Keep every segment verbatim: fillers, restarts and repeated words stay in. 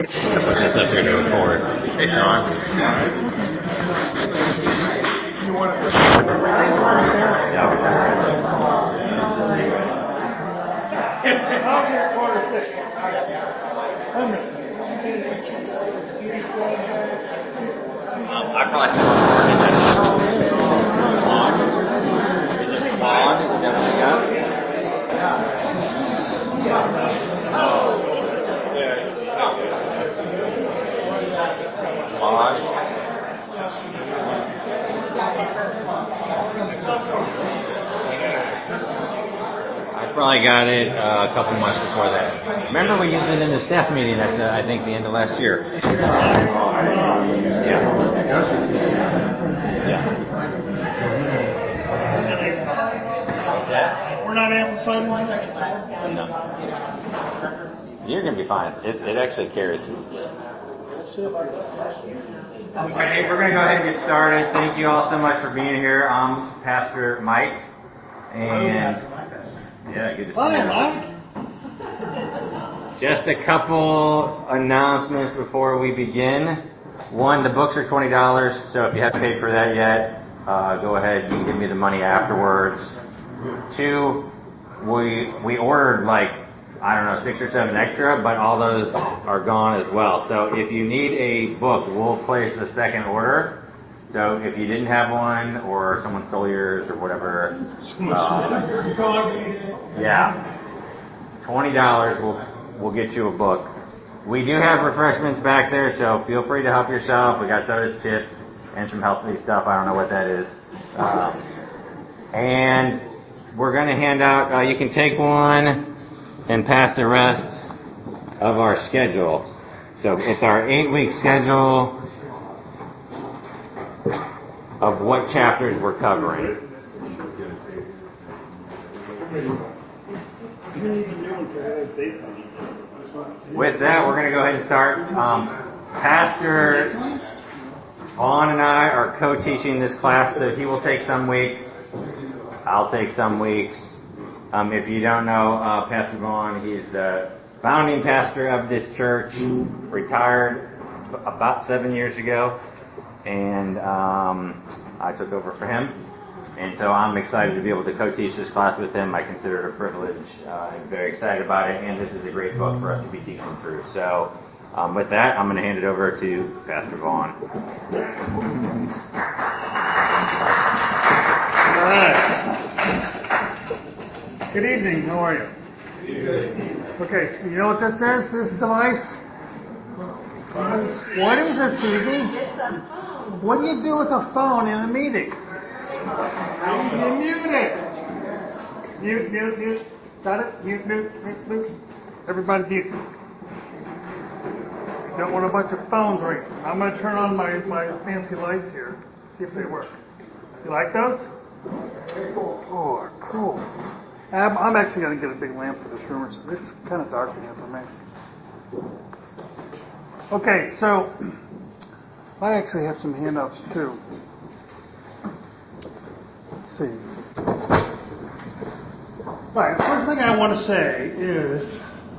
That's up here to record. Hey, Sean. You want to Yeah. I'll get quarter six. Um, I probably have more than that. Vaughn? Is it Vaughn? Is that what you got? Yeah, it's Vaughn? I probably got it uh, a couple months before that. Remember we used it in the staff meeting at uh, I think the end of last year. Yeah. Yeah. What's that? We're not having fun. No. You're gonna be fine. It's, it actually carries. Okay, we're gonna go ahead and get started. Thank you all so much for being here. I'm Pastor Mike, and yeah, good to see Hi, you. Mike. Just a couple announcements before we begin. One, the books are twenty dollars, so if you haven't paid for that yet, uh, go ahead and give me the money afterwards. Two, we we ordered like, I don't know, six or seven extra, but all those are gone as well. So if you need a book, we'll place a second order. So if you didn't have one, or someone stole yours, or whatever, uh, yeah, twenty dollars will we'll get you a book. We do have refreshments back there, so feel free to help yourself. We got sodas, chips, and some healthy stuff. I don't know what that is. Um, and we're going to hand out, uh, you can take one and pass the rest of our schedule. So it's our eight-week schedule of what chapters we're covering. With that, we're going to go ahead and start. Um, Pastor Vaughn and I are co-teaching this class, so he will take some weeks. I'll take some weeks. Um, if you don't know uh, Pastor Vaughn, he's the founding pastor of this church, retired about seven years ago, and um, I took over for him. And so I'm excited to be able to co-teach this class with him. I consider it a privilege. Uh, I'm very excited about it, and this is a great book for us to be teaching through. So um, with that, I'm going to hand it over to Pastor Vaughn. All right. Good evening. How are you? Okay, so you know what that says, this device? What is it, Susie? What do you do with a phone in a meeting? You mute it. Mute, mute, mute. Got it? Mute, mute, mute, mute. Everybody mute. Don't want a bunch of phones ringing. I'm going to turn on my, my fancy lights here. See if they work. You like those? Oh, cool. I'm, I'm actually going to get a big lamp for this room. It's kind of dark in here for me. Okay, so I actually have some handouts too. Let's see. All right, the first thing I want to say is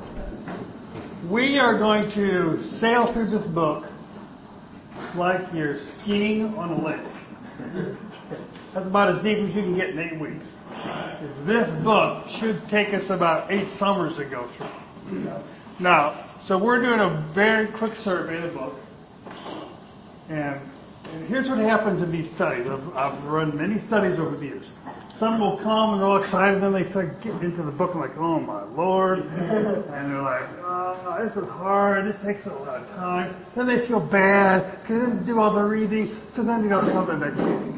we are going to sail through this book like you're skiing on a lake. That's about as deep as you can get in eight weeks. This book should take us about eight summers to go through. Now, so we're doing a very quick survey of the book. And, and here's what happens in these studies. I've, I've run many studies over the years. Some will come and they're all excited, and then they start getting into the book and like, oh my Lord. And they're like, oh, this is hard. This takes a lot of time. Then they feel bad because they didn't do all the reading. So then they don't come to the next meeting.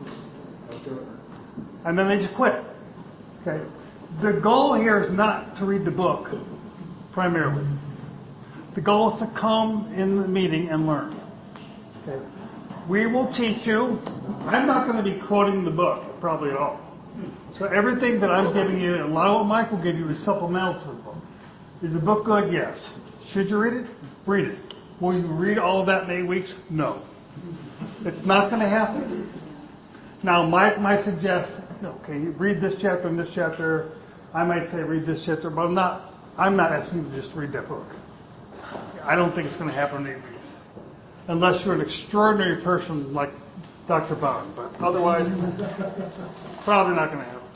And then they just quit. Okay. The goal here is not to read the book primarily. The goal is to come in the meeting and learn. Okay. We will teach you. I'm not going to be quoting the book probably at all. So everything that I'm giving you, and a lot of what Mike will give you, is supplemental to the book. Is the book good? Yes. Should you read it? Read it. Will you read all of that in eight weeks? No. It's not going to happen. Now, Mike might suggest, okay, read this chapter and this chapter. I might say read this chapter, but I'm not. I'm not asking you to just read that book. I don't think it's going to happen in eight weeks. Unless you're an extraordinary person like Doctor Bond. But otherwise, probably not going to happen.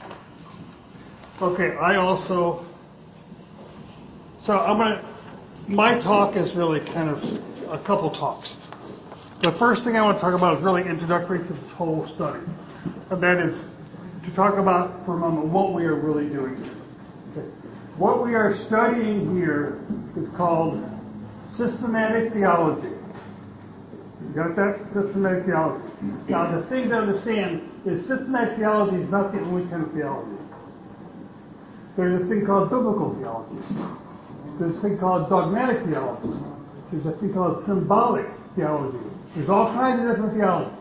Okay, I also... So I'm going to... My talk is really kind of a couple talks. The first thing I want to talk about is really introductory to this whole study. And that is to talk about for a moment what we are really doing here. Okay. What we are studying here is called systematic theology. You got that? Systematic theology. Now, the thing to understand is systematic theology is not the only kind of theology. There's a thing called biblical theology. There's a thing called dogmatic theology. There's a thing called symbolic theology. There's all kinds of different theologies.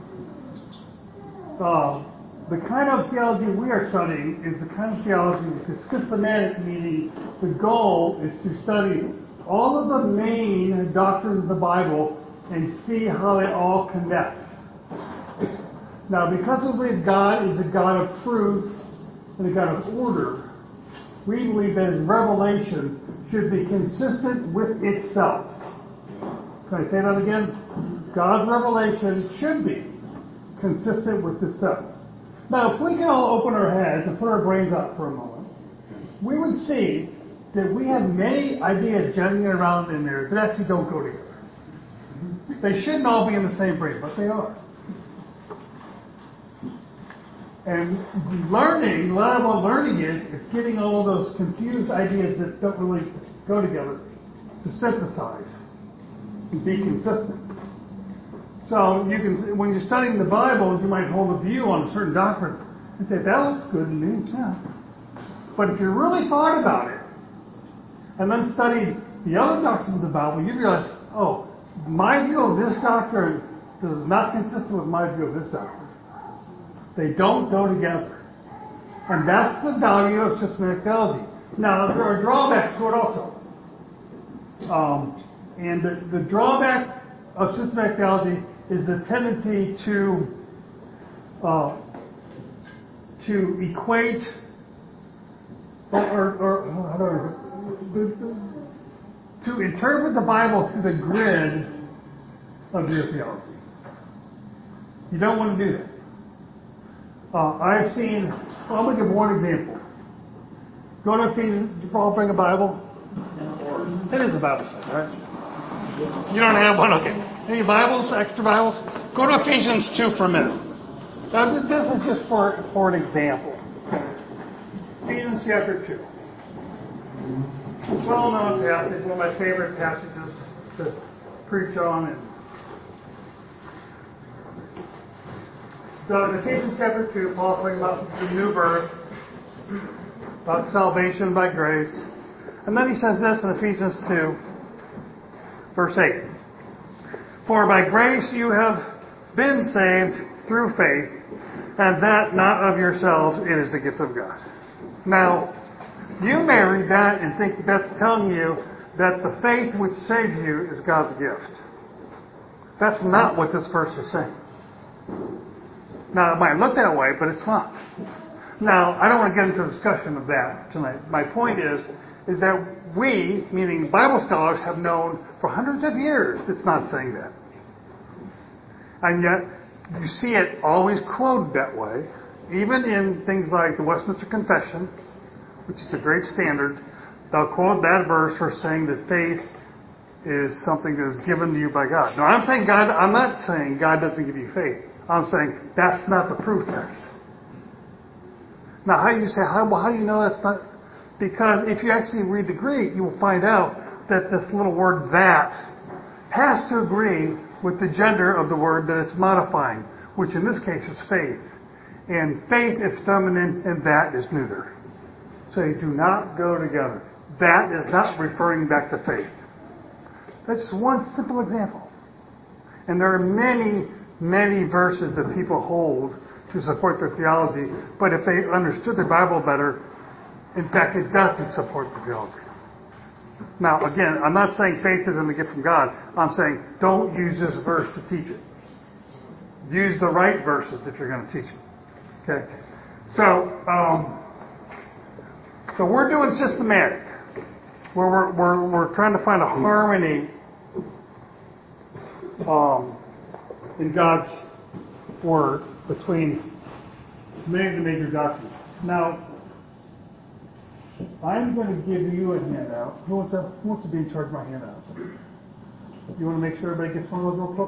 Uh, the kind of theology we are studying is the kind of theology which is systematic, meaning the goal is to study all of the main doctrines of the Bible and see how they all connect. Now, because we believe God is a God of truth and a God of order, we believe that His revelation should be consistent with itself. Can I say that again? God's revelation should be consistent with itself. Now, if we can all open our heads and put our brains out for a moment, we would see that we have many ideas jumping around in there that actually don't go together. They shouldn't all be in the same brain, but they are. And learning, a lot of what learning is, is getting all of those confused ideas that don't really go together to synthesize and be consistent. So you can, when you're studying the Bible, you might hold a view on a certain doctrine and say, that looks good to me, yeah. But if you really thought about it, and then studied the other doctrines of the Bible, you realize, oh, my view of this doctrine is not consistent with my view of this doctrine. They don't go together. And that's the value of systematic theology. Now, there are drawbacks to it also. Um, and the, the drawback of systematic theology is the tendency to uh, to equate or, or, or how do I, to interpret the Bible through the grid of your theology. You don't want to do that. Uh, I've seen, well, I'm going to give one example. Go to Ephesians. Did you all bring a Bible? It is a Bible study, right? You don't have one? Okay. Any Bibles, extra Bibles? Go to Ephesians two for a minute. Now, this is just for, for an example. Ephesians chapter two. Well-known passage, one of my favorite passages to preach on. And so in Ephesians chapter two, Paul's talking about the new birth, about salvation by grace. And then he says this in Ephesians two, verse eight. For by grace you have been saved through faith, and that not of yourselves, it is the gift of God. Now, you may read that and think that's telling you that the faith which saves you is God's gift. That's not what this verse is saying. Now, it might look that way, but it's not. Now, I don't want to get into a discussion of that tonight. My point is, is that we, meaning Bible scholars, have known for hundreds of years it's not saying that. And yet, you see it always quoted that way, even in things like the Westminster Confession, which is a great standard. They'll quote that verse for saying that faith is something that is given to you by God. Now, I'm saying God. I'm not saying God doesn't give you faith. I'm saying that's not the proof text. Now, how do you say, how, well, how do you know that's not? Because if you actually read the Greek, you will find out that this little word that has to agree with the gender of the word that it's modifying, which in this case is faith. And faith is feminine and that is neuter. So they do not go together. That is not referring back to faith. That's one simple example. And there are many, many verses that people hold to support their theology, but if they understood the Bible better, in fact, it doesn't support the theology. Now, again, I'm not saying faith isn't a gift from God. I'm saying don't use this verse to teach it. Use the right verses if you're going to teach it. Okay? So, um, so we're doing systematic. where we're, we're, we're trying to find a harmony um, in God's Word between many of the major doctrines. Now, I'm going to give you a handout. Who wants to, who wants to be in charge of my handout? You want to make sure everybody gets one of those real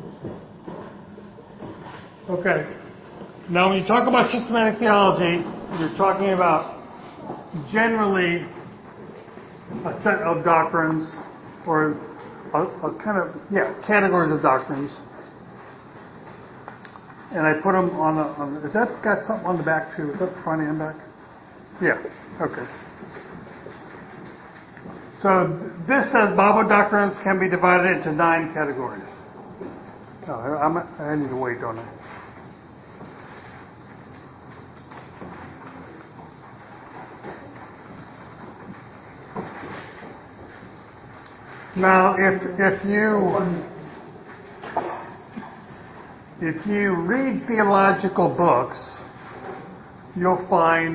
quick? Okay. Now, when you talk about systematic theology, you're talking about generally a set of doctrines or a, a kind of, yeah, categories of doctrines. And I put them on a, on, is that got something on the back too? Is that the front and back? Yeah, okay. So this says Bible doctrines can be divided into nine categories. Oh, I'm, I need to wait, don't I? Now, if if you if you read theological books, you'll find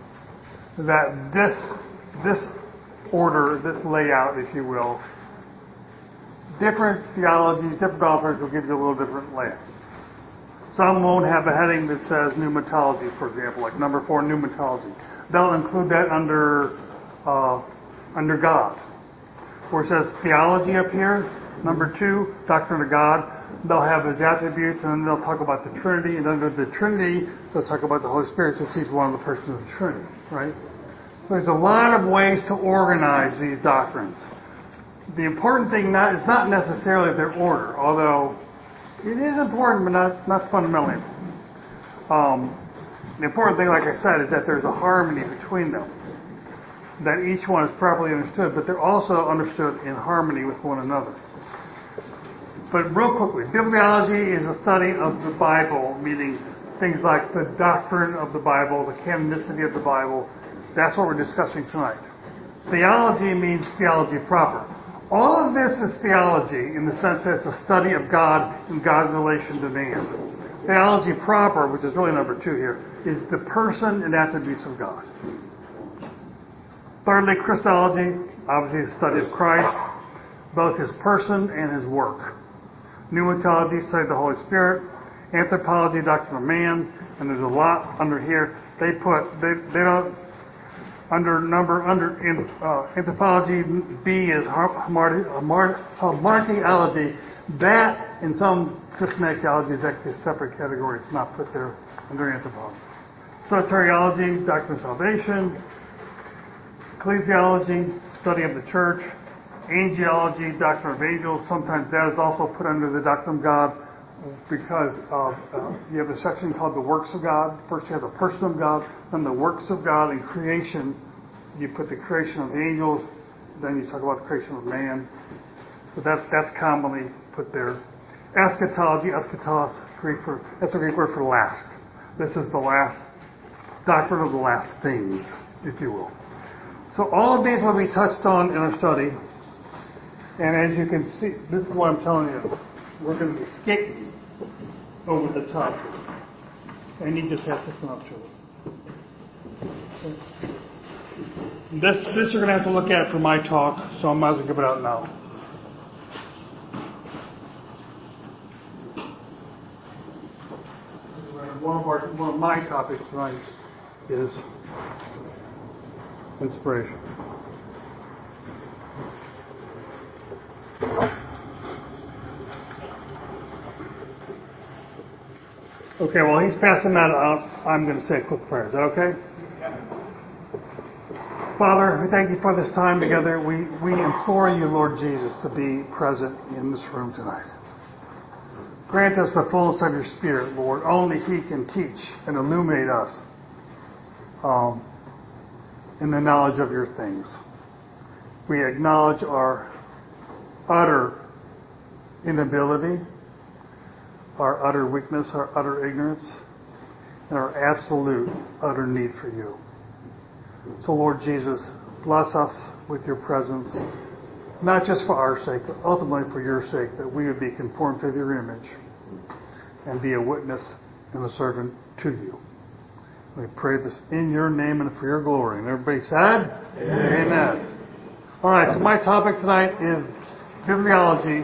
that this this order, this layout, if you will, different theologies, different authors will give you a little different layout. Some won't have a heading that says pneumatology, for example, like number four, pneumatology. They'll include that under uh, under God. Where it says theology up here, number two, doctrine of God, they'll have his attributes, and then they'll talk about the Trinity, and under the Trinity, they'll talk about the Holy Spirit, since he's one of the persons of the Trinity, right? There's a lot of ways to organize these doctrines. The important thing not, is not necessarily their order, although it is important, but not, not fundamentally. Um, the important thing, like I said, is that there's a harmony between them. That each one is properly understood, but they're also understood in harmony with one another. But real quickly, bibliology is a study of the Bible, meaning things like the doctrine of the Bible, the canonicity of the Bible. That's what we're discussing tonight. Theology means theology proper. All of this is theology in the sense that it's a study of God and God's relation to man. Theology proper, which is really number two here, is the person and attributes of God. Thirdly, Christology, obviously the study of Christ, both his person and his work. Pneumatology, study of the Holy Spirit. Anthropology, doctrine of man. And there's a lot under here. They put, they, they don't, under number, under in, uh, anthropology, B is hamartiology. That, in some systematic theology, is actually a separate category. It's not put there under anthropology. Soteriology, doctrine of salvation. Ecclesiology, study of the church. Angelology, doctrine of angels. Sometimes that is also put under the doctrine of God because of, uh, you have a section called the works of God. First you have the person of God, then the works of God and creation. You put the creation of the angels, then you talk about the creation of man. So that, that's commonly put there. Eschatology, eschatos, Greek for, that's a Greek word for last. This is the last, doctrine of the last things, if you will. So all of these will be touched on in our study. And as you can see, this is what I'm telling you. We're going to be skating over the top. And you just have to come up to it. This, this you're going to have to look at for my talk, so I might as well give it out now. One of, our, one of my topics tonight is inspiration. Okay, while he's passing that out, I'm going to say a quick prayer. Is that okay? Father, we thank you for this time together. We, we implore you, Lord Jesus, to be present in this room tonight. Grant us the fullness of your Spirit, Lord. Only he can teach and illuminate us um, in the knowledge of your things. We acknowledge our utter inability, our utter weakness, our utter ignorance, and our absolute utter need for you. So, Lord Jesus, bless us with your presence, not just for our sake, but ultimately for your sake, that we would be conformed to your image and be a witness and a servant to you. We pray this in your name and for your glory. And everybody said, Amen. Amen. All right, so my topic tonight is bibliology.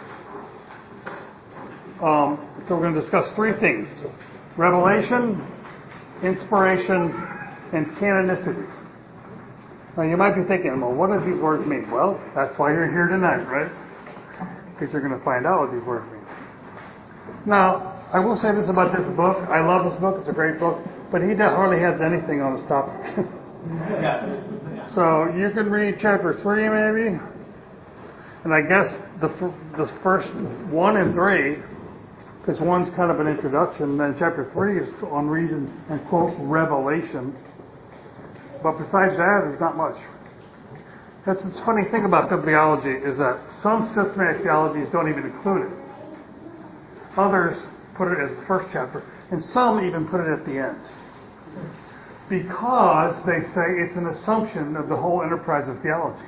Um, so we're going to discuss three things: revelation, inspiration, and canonicity. Now you might be thinking, well, what do these words mean? Well, that's why you're here tonight, right? Because you're going to find out what these words mean. Now, I will say this about this book. I love this book. It's a great book. But he hardly has anything on this topic. So you can read chapter three maybe. And I guess the the first one and three, because one's kind of an introduction, then chapter three is on reason and quote revelation. But besides that, there's not much. That's the funny thing about bibliology is that some systematic theologies don't even include it. Others put it as the first chapter, and some even put it at the end. Because they say it's an assumption of the whole enterprise of theology.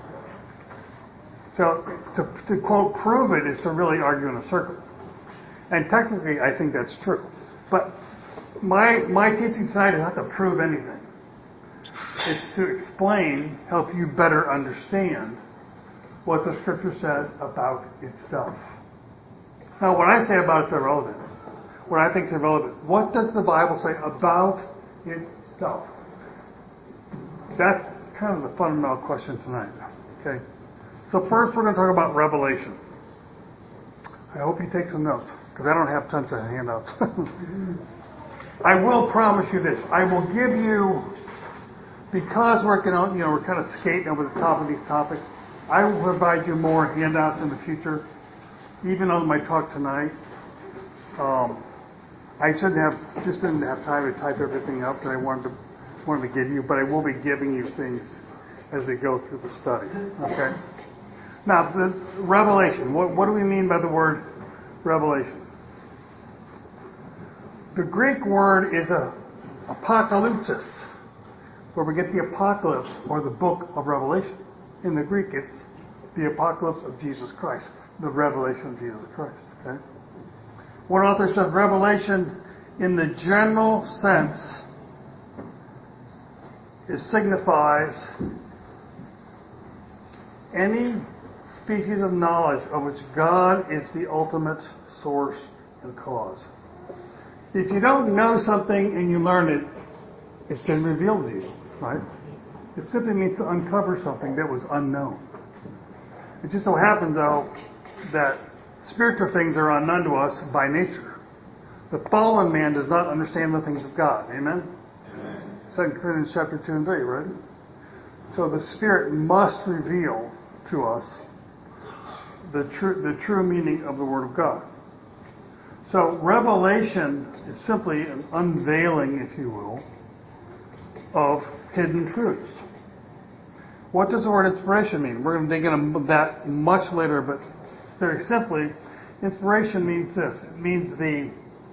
So to, to quote prove it is to really argue in a circle. And technically I think that's true. But my my teaching tonight is not to prove anything. It's to explain, help you better understand what the Scripture says about itself. Now, when I say about it's irrelevant, what I think is irrelevant, what does the Bible say about itself? That's kind of the fundamental question tonight. Okay. So first, we're going to talk about revelation. I hope you take some notes because I don't have tons of handouts. I will promise you this: I will give you. Because we're, you know, we're kind of skating over the top of these topics, I will provide you more handouts in the future, even on my talk tonight. Um, I shouldn't have, just didn't have time to type everything up that I wanted to wanted to give you, but I will be giving you things as we go through the study. Okay. Now, the revelation. What, what do we mean by the word revelation? The Greek word is a apocalypsis, where we get the apocalypse or the book of Revelation. In the Greek, it's the apocalypse of Jesus Christ, the revelation of Jesus Christ. Okay. One author says revelation, in the general sense, it signifies any species of knowledge of which God is the ultimate source and cause. If you don't know something and you learn it, it's been revealed to you, right? It simply means to uncover something that was unknown. It just so happens, though, that spiritual things are unknown to us by nature. The fallen man does not understand the things of God. Amen? Amen. Second Corinthians chapter two and three, right? So the Spirit must reveal to us the true the true meaning of the Word of God. So revelation is simply an unveiling, if you will, of hidden truths. What does the word inspiration mean? We're going to dig into that much later, but very simply, inspiration means this. It means the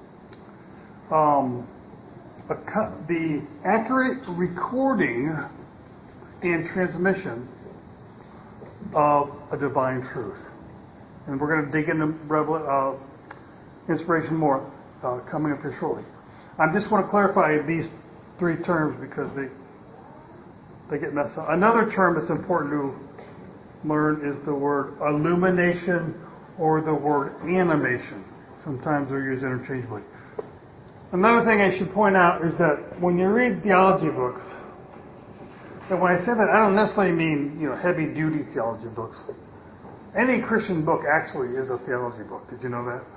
um, a, the accurate recording and transmission of a divine truth. And we're going to dig into revel- uh, inspiration more uh, coming up here shortly. I just want to clarify these three terms because they they get messed up. Another term that's important to learn is the word illumination or the word animation. Sometimes they're used interchangeably. Another thing I should point out is that when you read theology books, and when I say that, I don't necessarily mean, you know, heavy-duty theology books. Any Christian book actually is a theology book. Did you know that?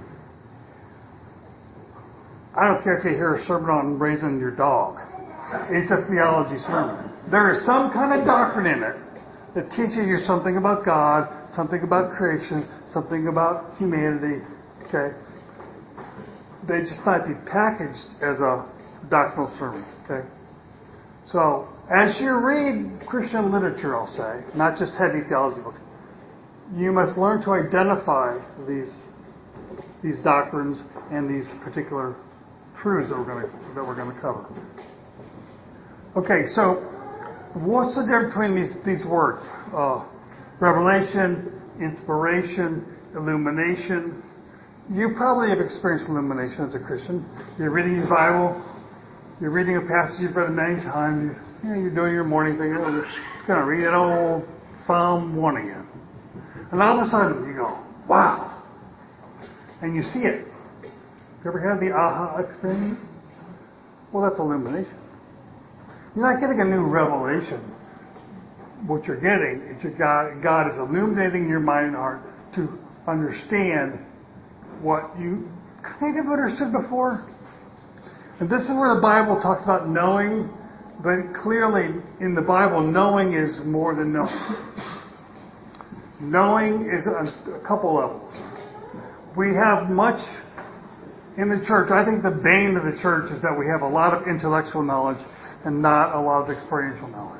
I don't care if you hear a sermon on raising your dog. It's a theology sermon. There is some kind of doctrine in it that teaches you something about God, something about creation, something about humanity. Okay? They just might be packaged as a doctrinal sermon. Okay? So, as you read Christian literature, I'll say, not just heavy theology books, you must learn to identify these these doctrines and these particular truths that we're going to that we're going to cover. Okay, so what's the difference between these these words? Uh, revelation, inspiration, illumination. You probably have experienced illumination as a Christian. You're reading your Bible. You're reading a passage you've read many times. You, you know, you're doing your morning thing. going to read that old Psalm one again. And all of a sudden you go, wow. And you see it. You ever had the aha experience? Well, that's illumination. You're not getting a new revelation. What you're getting is your God, God is illuminating your mind and heart to understand what you kind of understood before. And this is where the Bible talks about knowing, but clearly in the Bible, knowing is more than knowing. Knowing is a, a couple levels. We have much in the church. I think the bane of the church is that we have a lot of intellectual knowledge and not a lot of experiential knowledge.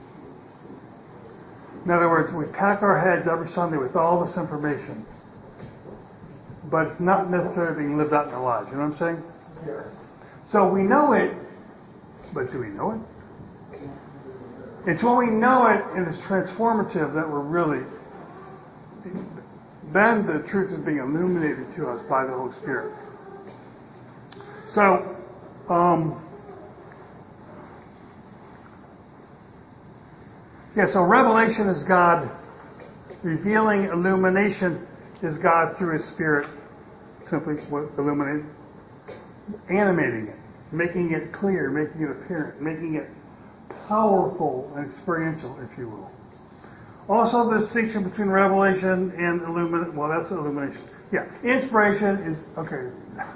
In other words, we pack our heads every Sunday with all this information, but it's not necessarily being lived out in our lives. You know what I'm saying? Yes. So we know it, but do we know it? It's when we know it and it's transformative that we're really, then the truth is being illuminated to us by the Holy Spirit. So, um, yeah, so revelation is God revealing, illumination is God through His Spirit, simply illuminating, animating it, making it clear, making it apparent, making it powerful and experiential, if you will. Also, the distinction between revelation and illumination, well, that's illumination. Yeah, inspiration is, okay.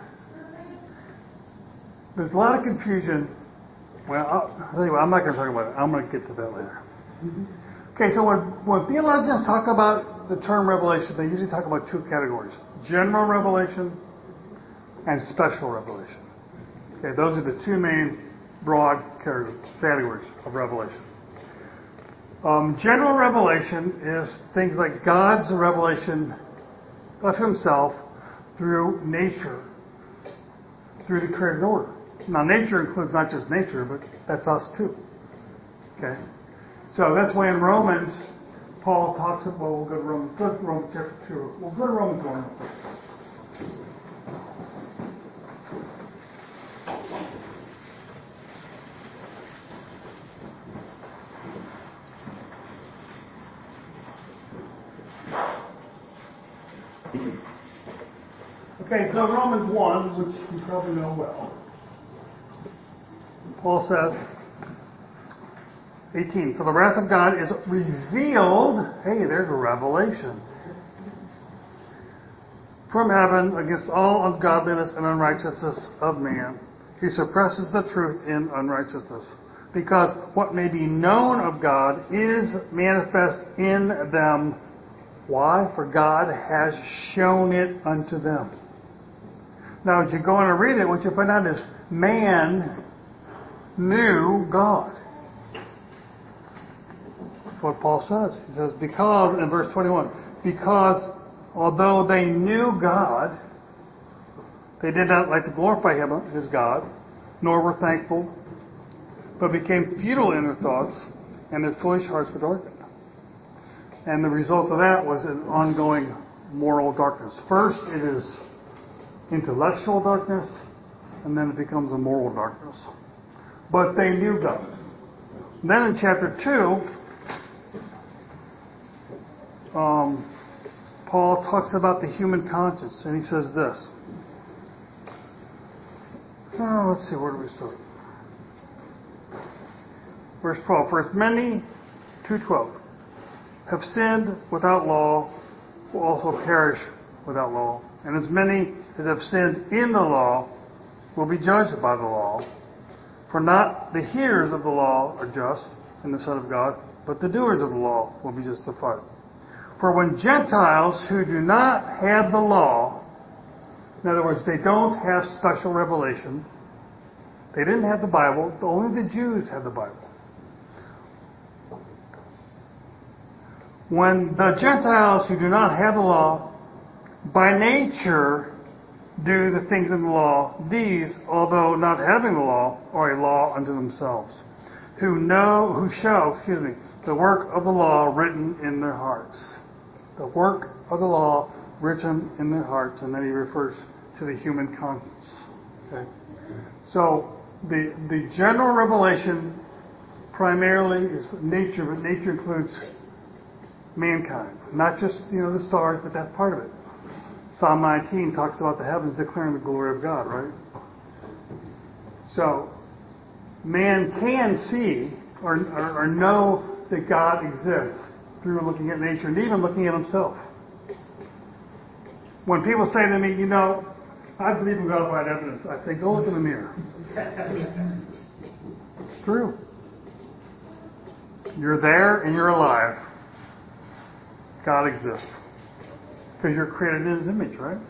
There's a lot of confusion. Well, I'll, I'll tell you what, I'm not going to talk about it. I'm going to get to that later. Okay, so when, when theologians talk about the term revelation, they usually talk about two categories. General revelation and special revelation. Okay, those are the two main broad categories of revelation. Um, general revelation is things like God's revelation of Himself through nature, through the created order. Now, nature includes not just nature, but that's us too. Okay? So that's why in Romans, Paul talks about, well, we'll go to Romans, go to Romans chapter two. We'll go to Romans one. Okay, so Romans one, which you probably know well, Paul says, eighteen, for the wrath of God is revealed, hey, there's a revelation, from heaven against all ungodliness and unrighteousness of man. He suppresses the truth in unrighteousness, because what may be known of God is manifest in them. Why? For God has shown it unto them. Now, as you go on and read it, what you find out is man knew God. That's what Paul says. He says, because, in verse twenty-one, because although they knew God, they did not like to glorify Him as God, nor were thankful, but became futile in their thoughts, and their foolish hearts were darkened. And the result of that was an ongoing moral darkness. First, it is intellectual darkness, and then it becomes a moral darkness. But they knew God. Then in chapter two, um, Paul talks about the human conscience, and he says this. Oh, let's see, where do we start? Verse twelve. For as many, two twelve, have sinned without law, will also perish without law. And as many as have sinned in the law will be judged by the law. For not the hearers of the law are just in the sight of God, but the doers of the law will be justified. For when Gentiles who do not have the law, in other words, they don't have special revelation, they didn't have the Bible, only the Jews had the Bible. When the Gentiles who do not have the law, by nature do the things of the law, these, although not having the law, are a law unto themselves, who know, who show, excuse me, the work of the law written in their hearts. The work of the law written in their hearts, and then he refers to the human conscience. Okay? So the the general revelation primarily is nature, but nature includes mankind. Not just, you know, the stars, but that's part of it. Psalm nineteen talks about the heavens declaring the glory of God, right? So, man can see or, or, or know that God exists through looking at nature and even looking at himself. When people say to me, you know, I believe in God by evidence, I say, go look in the mirror. It's true. You're there and you're alive. God exists. Because you're created in his image, right?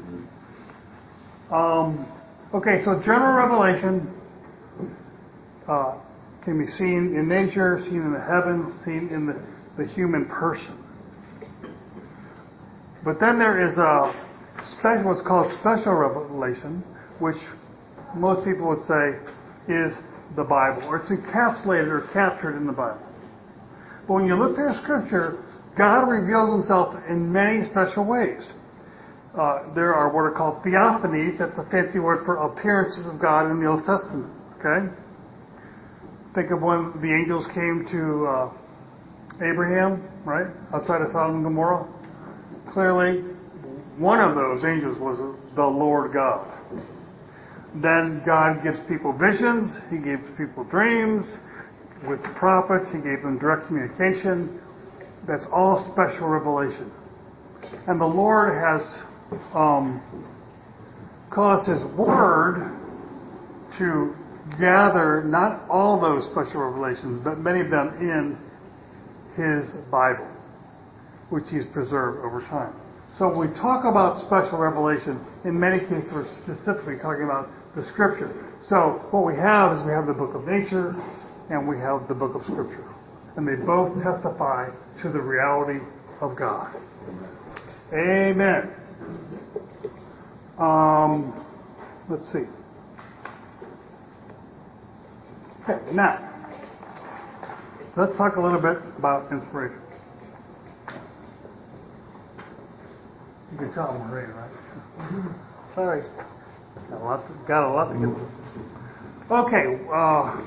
Um, okay, so general revelation uh, can be seen in nature, seen in the heavens, seen in the, the human person. But then there is a special, what's called special revelation, which most people would say is the Bible, or it's encapsulated or captured in the Bible. But when you look through Scripture, God reveals himself in many special ways. Uh, there are what are called theophanies. That's a fancy word for appearances of God in the Old Testament. Okay? Think of when the angels came to uh, Abraham, right? Outside of Sodom and Gomorrah. Clearly, one of those angels was the Lord God. Then God gives people visions. He gives people dreams. With the prophets, he gave them direct communication. That's all special revelation. And the Lord has um, caused his word to gather not all those special revelations, but many of them in his Bible, which he's preserved over time. So when we talk about special revelation, in many cases we're specifically talking about the Scripture. So what we have is we have the book of nature and we have the book of Scripture. And they both testify to the reality of God. Amen. Um, let's see. Okay, now, let's talk a little bit about inspiration. You can tell I'm ready, right? Sorry. Got a lot to, got a lot to get through. Okay, uh,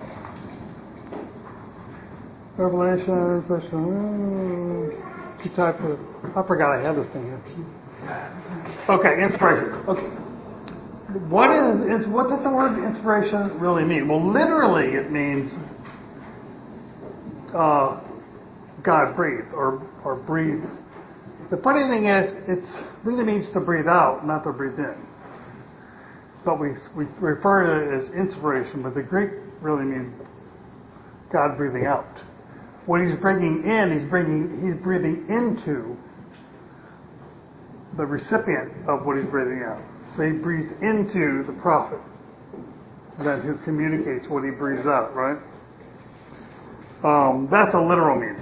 Revelation, question. You type it. I forgot I had this thing here. Okay, inspiration. Okay. What is, what does the word inspiration really mean? Well, literally it means uh, God breathed or, or breathed. The funny thing is, it really means to breathe out, not to breathe in. But we we refer to it as inspiration, but the Greek really means God breathing out. What he's bringing in, he's bringing, he's breathing into the recipient of what he's breathing out. So he breathes into the prophet, then who communicates what he breathes out, right? Um, that's a literal meaning.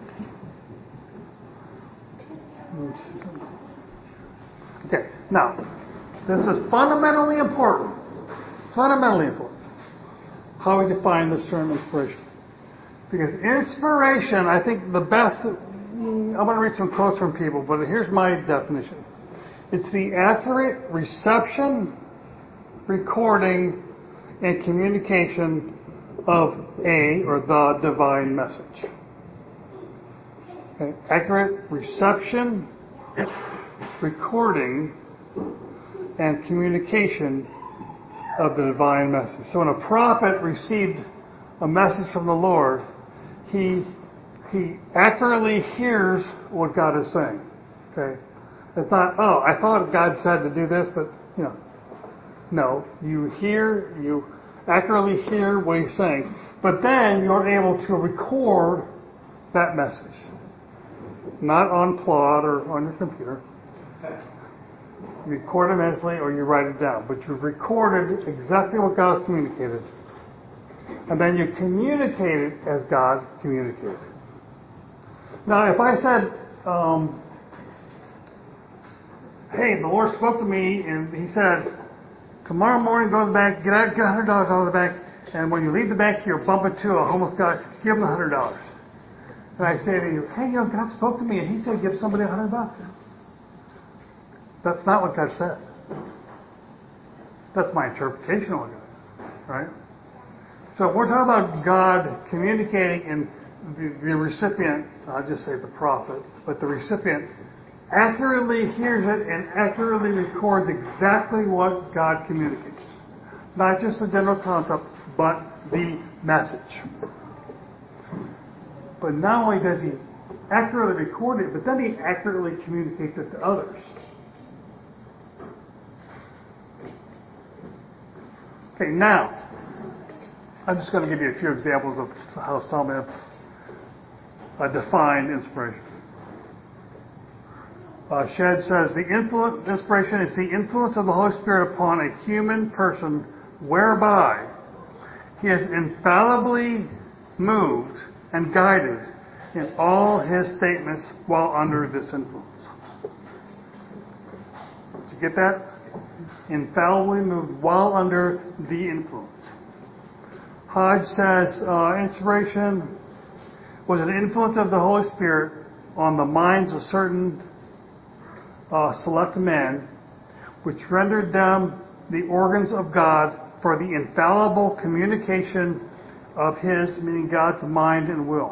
Okay, now, this is fundamentally important. Fundamentally important. How we define this term inspiration. Because inspiration, I think the best, I'm going to read some quotes from people, but here's my definition. It's the accurate reception, recording, and communication of a or the divine message. Okay. Accurate reception, recording, and communication of the divine message. So when a prophet received a message from the Lord, he he accurately hears what God is saying. Okay? It's not, oh, I thought God said to do this, but, you know. No, you hear, you accurately hear what he's saying. But then you're able to record that message. Not on Claude or on your computer. You record it mentally or you write it down. But you've recorded exactly what God has communicated. And then you communicate it as God communicated. Now, if I said, um, hey, the Lord spoke to me and he said, tomorrow morning go to the bank, get out, get one hundred dollars out of the bank, and when you leave the bank, you'll bump into a homeless guy, give him one hundred dollars. And I say to you, hey, you know, God spoke to me and he said give somebody one hundred bucks. That's not what God said. That's my interpretation of what God said, right? So we're talking about God communicating and the, the recipient, I'll just say the prophet, but the recipient accurately hears it and accurately records exactly what God communicates. Not just the general concept, but the message. But not only does he accurately record it, but then he accurately communicates it to others. Okay, now, I'm just going to give you a few examples of how some have uh, defined inspiration. Uh, Shedd says, the influ- inspiration is the influence of the Holy Spirit upon a human person whereby he is infallibly moved and guided in all his statements while under this influence. Did you get that? Infallibly moved while under the influence. Hodge says, uh, inspiration was an influence of the Holy Spirit on the minds of certain uh, select men, which rendered them the organs of God for the infallible communication of His, meaning God's mind and will.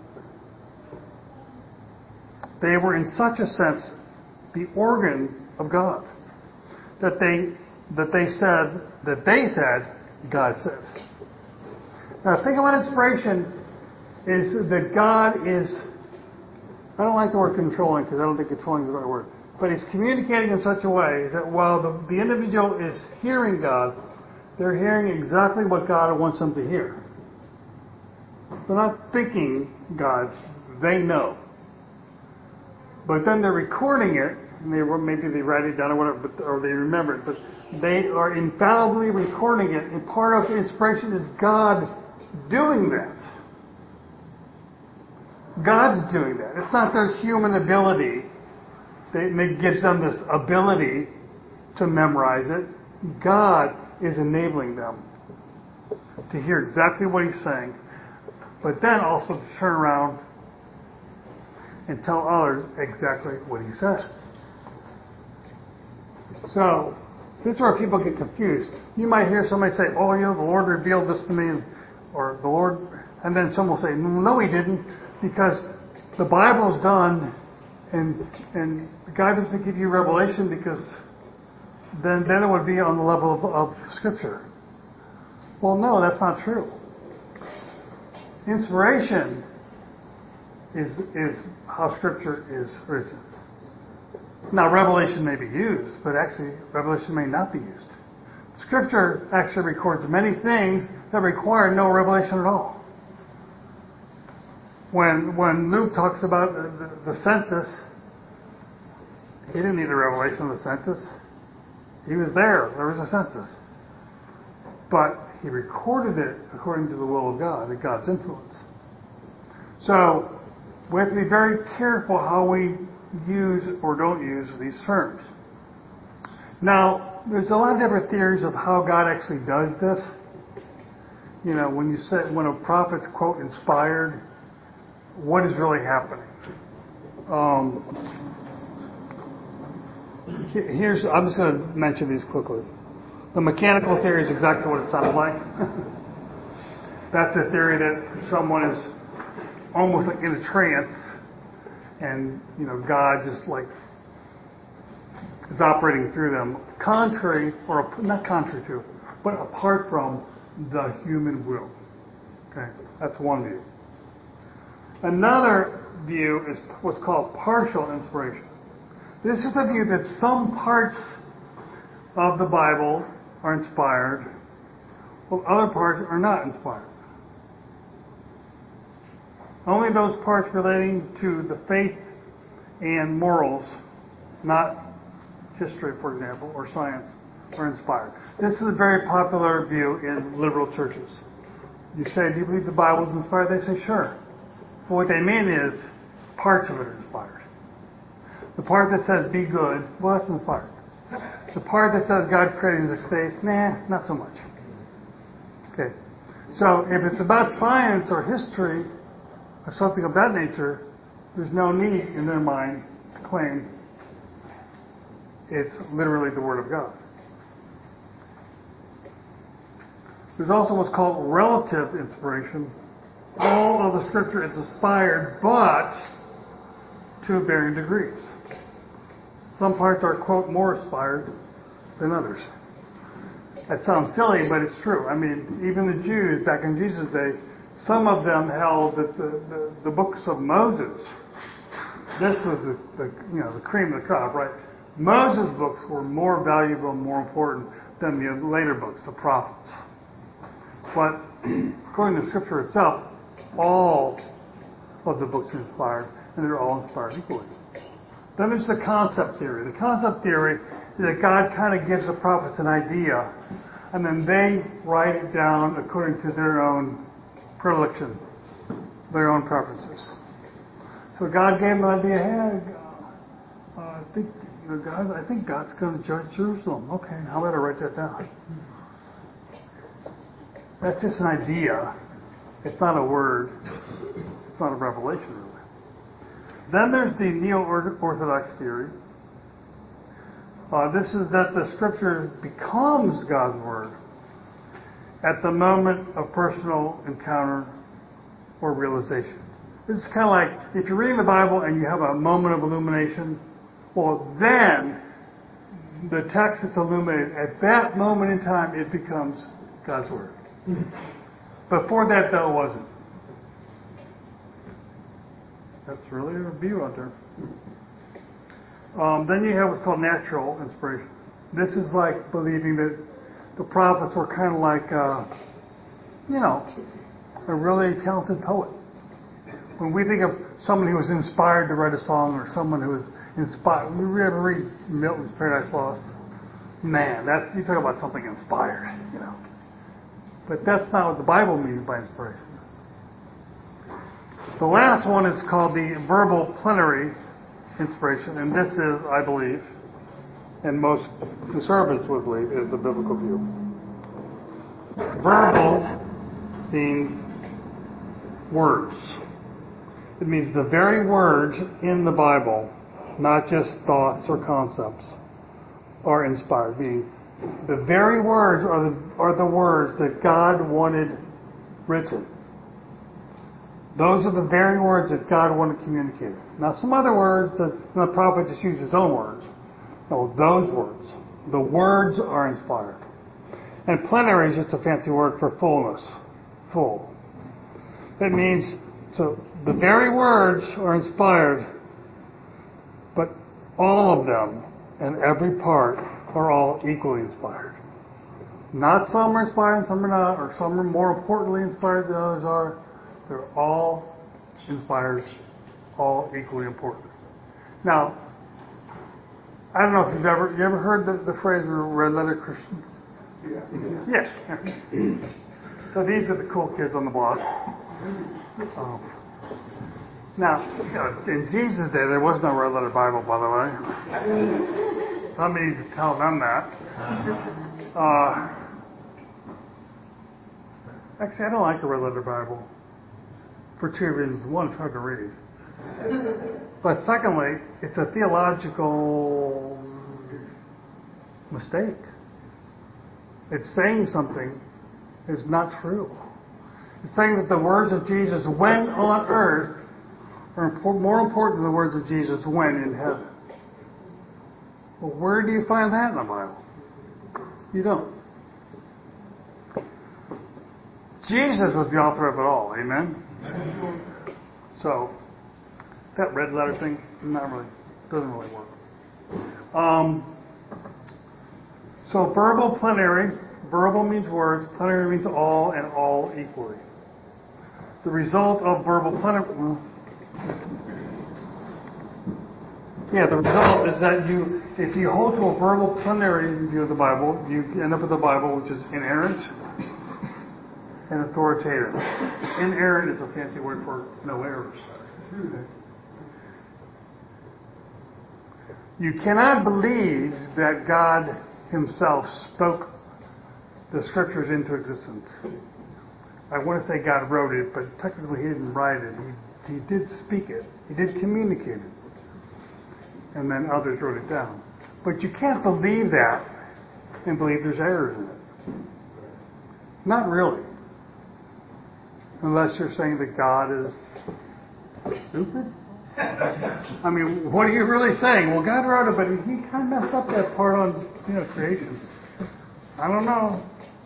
They were in such a sense the organ of God that they that they said that they said God said. Now, the thing about inspiration is that God is, I don't like the word controlling because I don't think controlling is the right word, but He's communicating in such a way that while the, the individual is hearing God, they're hearing exactly what God wants them to hear. They're not thinking God, they know. But then they're recording it, and they maybe they write it down or whatever, but, or they remember it, but they are infallibly recording it, and part of inspiration is God doing that. God's doing that. It's not their human ability that gives them this ability to memorize it. God is enabling them to hear exactly what He's saying, but then also to turn around and tell others exactly what He said. So, this is where people get confused. You might hear somebody say, oh, you know, the Lord revealed this to me, or the Lord, and then someone will say, no, He didn't, because the Bible's done, and and God doesn't give you revelation because then, then it would be on the level of, of Scripture. Well, no, that's not true. Inspiration is is how Scripture is written. Now, revelation may be used, but actually, revelation may not be used. Scripture actually records many things that require no revelation at all. When when Luke talks about the, the, the census, he didn't need a revelation of the census. He was there. There was a census. But he recorded it according to the will of God and God's influence. So, we have to be very careful how we use or don't use these terms. Now, there's a lot of different theories of how God actually does this. You know, when you say, when a prophet's, quote, inspired, what is really happening? Um, here's, I'm just going to mention these quickly. The mechanical theory is exactly what it sounds like. That's a theory that someone is almost like in a trance, and, you know, God just like is operating through them, contrary, or not contrary to, but apart from the human will. Okay, that's one view. Another view is what's called partial inspiration. This is the view that some parts of the Bible are inspired, while other parts are not inspired. Only those parts relating to the faith and morals, not history, for example, or science, are inspired. This is a very popular view in liberal churches. You say, do you believe the Bible is inspired? They say, sure. But what they mean is, parts of it are inspired. The part that says, be good, well, that's inspired. The part that says God created His space, nah, not so much. Okay. So, if it's about science or history, or something of that nature, there's no need in their mind to claim it's literally the Word of God. There's also what's called relative inspiration. All of the Scripture is inspired, but to varying degrees. Some parts are, quote, more inspired than others. That sounds silly, but it's true. I mean, even the Jews back in Jesus' day, some of them held that the, the, the books of Moses, this was the, the you know the cream of the crop, right? Moses' books were more valuable and more important than the later books, the prophets. But according to Scripture itself, all of the books are inspired, and they're all inspired equally. Then there's the concept theory. The concept theory is that God kind of gives the prophets an idea, and then they write it down according to their own predilection, their own preferences. So God gave them an idea. Hey, uh, I think you know, God. I think God's going to judge Jerusalem. Okay, how about I write that down? That's just an idea. It's not a word. It's not a revelation, really. Then there's the neo-orthodox theory. Uh, this is that the Scripture becomes God's Word at the moment of personal encounter or realization. This is kind of like if you're reading the Bible and you have a moment of illumination, well, then the text that's illuminated, at that moment in time, it becomes God's Word. Before that, though, it wasn't. That's really a view out there. Um, then you have what's called natural inspiration. This is like believing that the prophets were kind of like, uh, you know, a really talented poet. When we think of someone who was inspired to write a song or someone who was inspired, we ever read Milton's Paradise Lost? Man, that's you talk about something inspired, you know. But that's not what the Bible means by inspiration. The last one is called the verbal plenary inspiration, and this is, I believe, and most conservatives would believe, is the biblical view. Verbal means words. It means the very words in the Bible, not just thoughts or concepts, are inspired. Meaning, the very words are the, are the words that God wanted written. Those are the very words that God wanted communicated. Not some other words that the prophet just used his own words. No, those words. The words are inspired. And plenary is just a fancy word for fullness. Full. It means, so the very words are inspired, but all of them and every part are all equally inspired. Not some are inspired and some are not, or some are more importantly inspired than others are. They're all inspired, all equally important. Now, I don't know if you've ever you ever heard the, the phrase red letter Christian? Yeah. Yes. Yeah. So these are the cool kids on the block. Um, now, you know, in Jesus' day, there was no red letter Bible, by the way. Somebody needs to tell them that. Uh, actually, I don't like the red letter Bible. For two reasons. One, it's hard to read. But secondly, it's a theological mistake. It's saying something is not true. It's saying that the words of Jesus when on earth are more important than the words of Jesus when in heaven. Well, where do you find that in the Bible? You don't. Jesus was the author of it all. Amen? So, that red letter thing, not really, doesn't really work. Um, so, verbal plenary, verbal means words, plenary means all, and all equally. The result of verbal plenary, yeah, the result is that you, if you hold to a verbal plenary view of the Bible, you end up with a Bible which is inerrant and authoritative. Inerrant is a fancy word for no errors. You cannot believe that God himself spoke the scriptures into existence. I want to say God wrote it, but technically he didn't write it. He, he did speak it. He did communicate it. And then others wrote it down. But you can't believe that and believe there's errors in it. Not really. Unless you're saying that God is stupid. I mean, what are you really saying? Well, God wrote it, but he kind of messed up that part on, you know, creation. I don't know.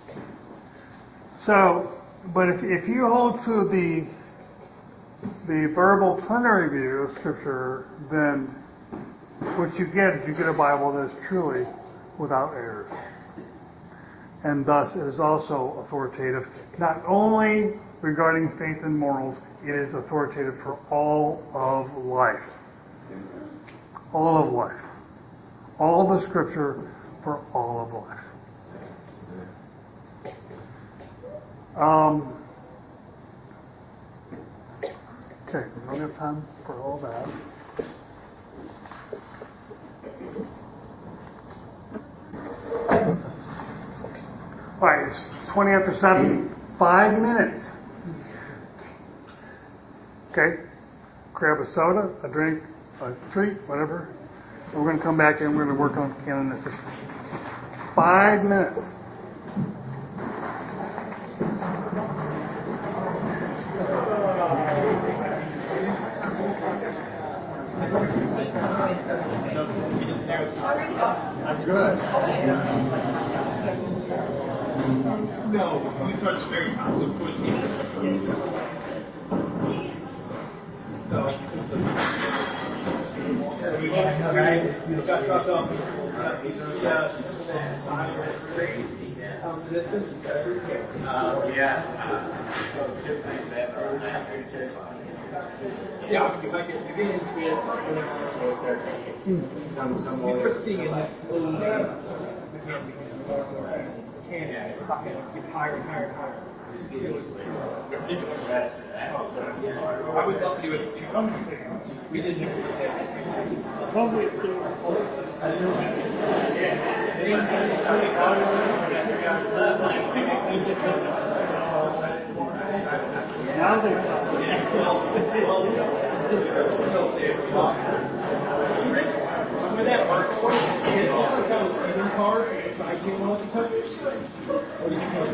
So, but if if you hold to the the verbal plenary view of Scripture, then what you get is you get a Bible that is truly without errors. And thus it is also authoritative, not only regarding faith and morals, it is authoritative for all of life. All of life. All the Scripture for all of life. Um, okay, we don't have time for all that. All right, it's twenty after seven. Five minutes. Okay? Grab a soda, a drink, a treat, whatever. We're going to come back and we're going to work on canonization. Five minutes. I'm good. No, we started straight time, so put me. So, we got dropped off. Um, this is um, yeah. Yeah, you might get, you get into it. Some, some we start seeing it like slowly. We can't be more and more. Can't get higher and higher and higher. It was ridiculous. I would love to do it two times. We didn't do it. Always do. Now they With that work, is it also kind of Stephen card, side chain multi touch? Or do you think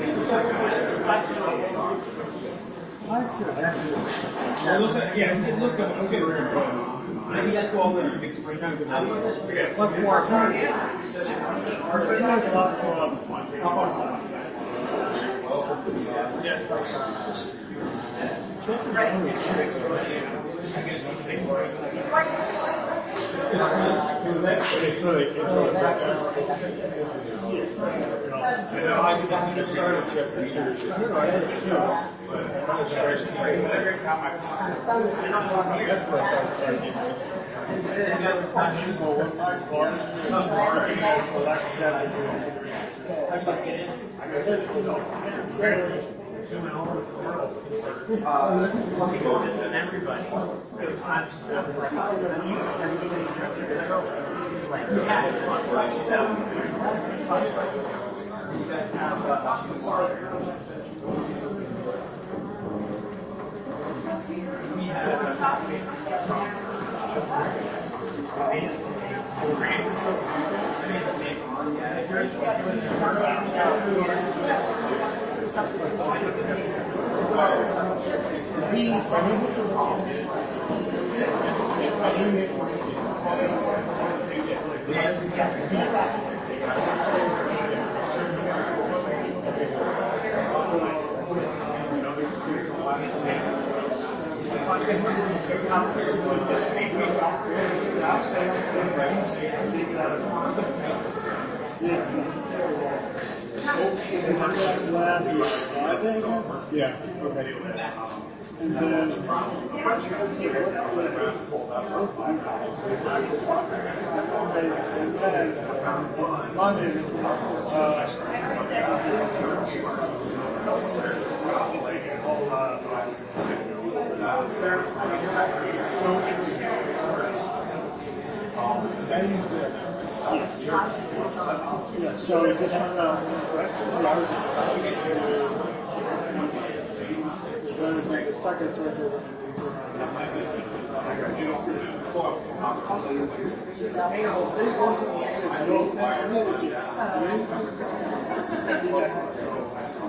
I should. yeah, it looked good. Okay. Maybe that's all the big spring time. What's more fun? Yeah. It's really, it's really I know I did that in started just the church. I don't know, I had it too. Every time I that's what I started. Well, what's my part? So that's definitely I just get it. I guess it's very Uh, and everybody, because I'm just like, everybody, like, yeah, you guys have, uh, we have a copy Yeah, okay. And then Monday, yeah, so it just turned out the second circle.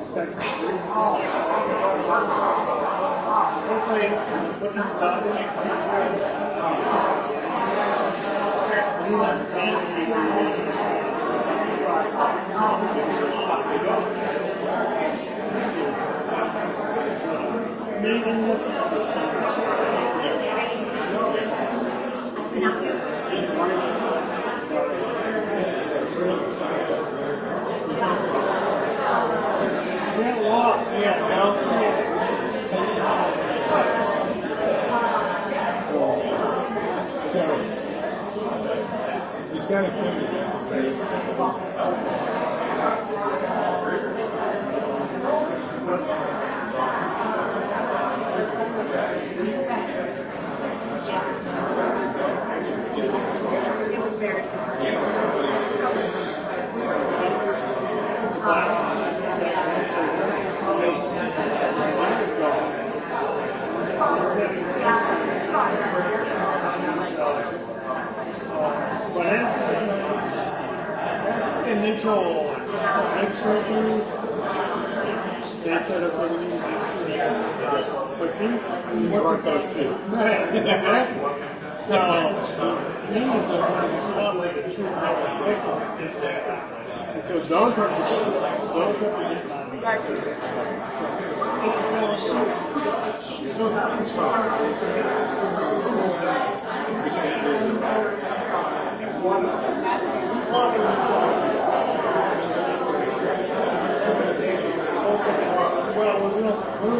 It's kind of funny. What happened? Initial leg surgery, they set up everything but these weren't those two. Right, exactly. So, these are not like a two hour because those are those are well, we're going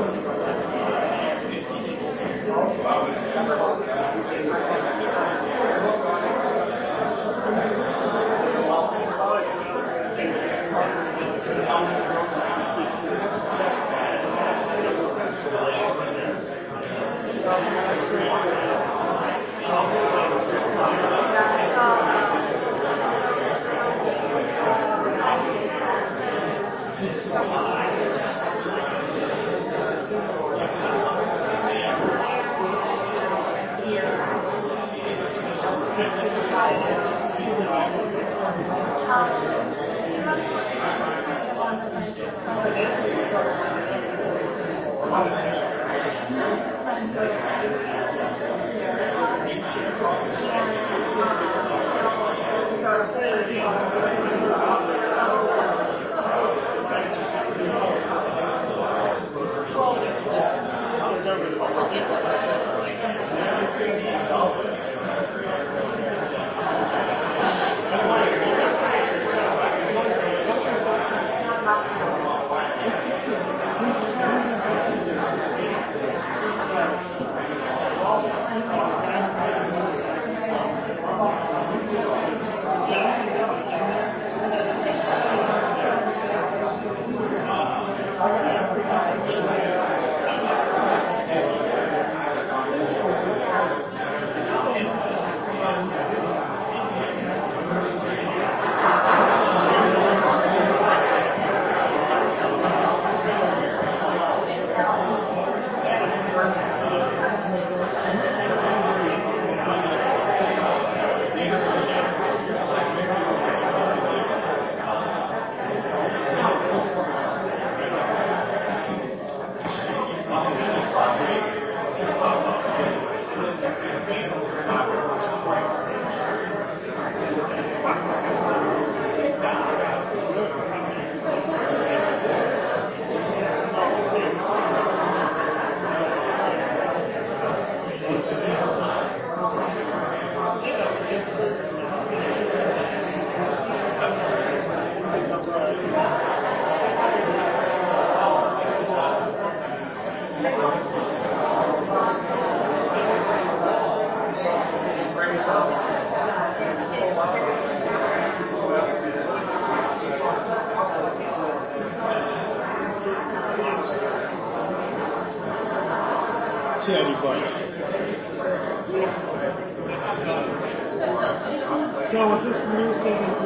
So is this new thing in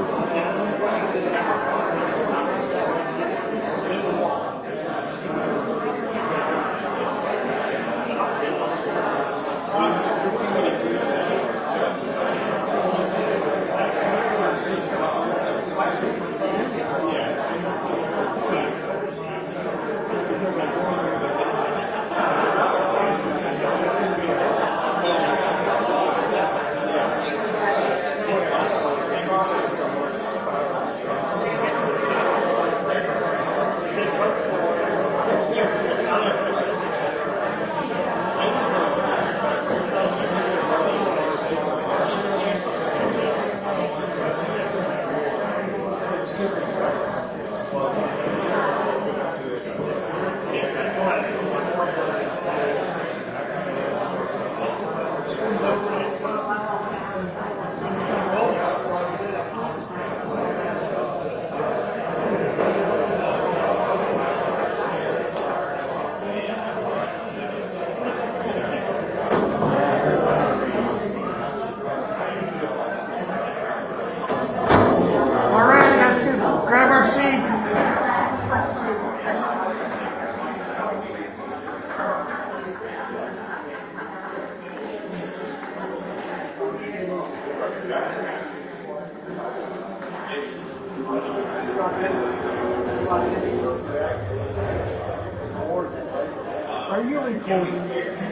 Are you recording?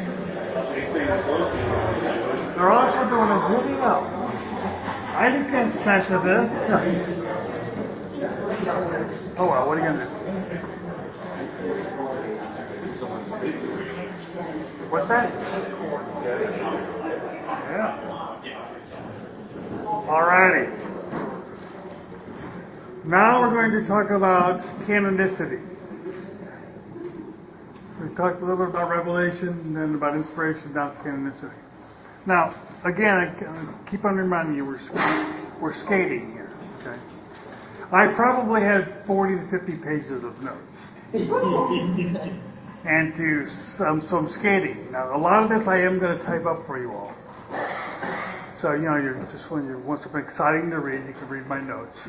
They're also doing a video. I didn't get sense of this. Oh well, what are you gonna do? What's that? Yeah. Alrighty. Now we're going to talk about canonicity. We talked a little bit about revelation and then about inspiration down to canonicity. Now, again, I keep on reminding you, we're, we're skating here. Okay? I probably had forty to fifty pages of notes. And to some, some skating. Now, a lot of this I am going to type up for you all. So, you know, you're just when you want something exciting to read, you can read my notes.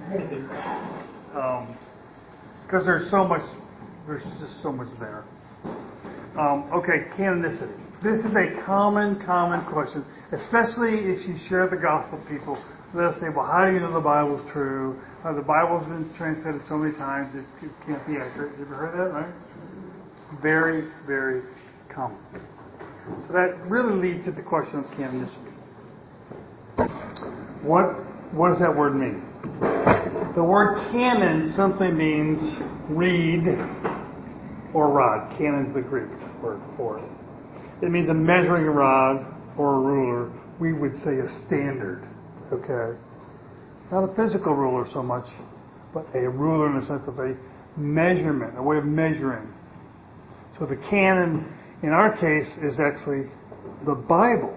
Because um, there's so much, there's just so much there. Um, okay, canonicity. This is a common, common question, especially if you share the gospel with people. They'll say, well, how do you know the Bible's true? Uh, the Bible's been translated so many times, it, it can't be accurate. You ever heard that, right? Very, very common. So that really leads to the question of canonicity. What, what does that word mean? The word canon simply means reed or rod. Canon's the Greek word for it. It means a measuring rod or a ruler. We would say a standard. Okay? Not a physical ruler so much, but a ruler in the sense of a measurement, a way of measuring. So the canon, in our case, is actually the Bible.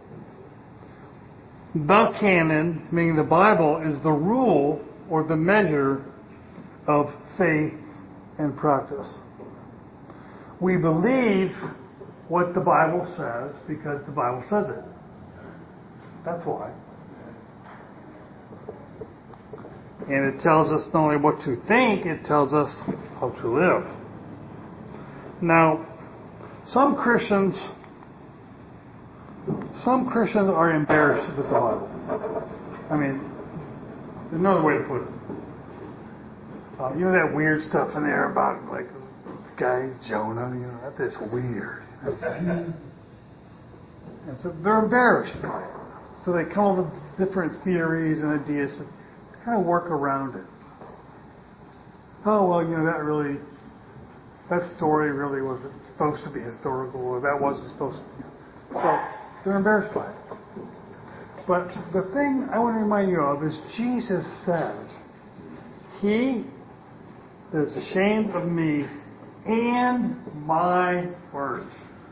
The canon, meaning the Bible, is the rule or the measure of faith and practice. We believe what the Bible says because the Bible says it. That's why. And it tells us not only what to think, it tells us how to live. Now, some Christians, some Christians are embarrassed with the Bible. I mean, there's another way to put it. Uh, you know that weird stuff in there about like this guy Jonah, you know, that's weird. And so they're embarrassed by it. So they come up with different theories and ideas to kind of work around it. Oh, well, you know, that really, that story really wasn't supposed to be historical, or that wasn't supposed to be. So they're embarrassed by it. But the thing I want to remind you of is Jesus said, He that is ashamed of me and my words,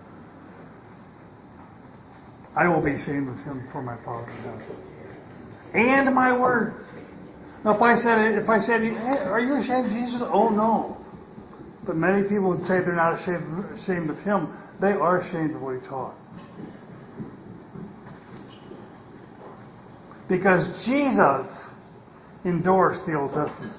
I will be ashamed of him for my Father in heaven. And my words. Now, if I said, if I said, hey, are you ashamed of Jesus? Oh, no. But many people would say they're not ashamed, ashamed of him. They are ashamed of what he taught. Because Jesus endorsed the Old Testament.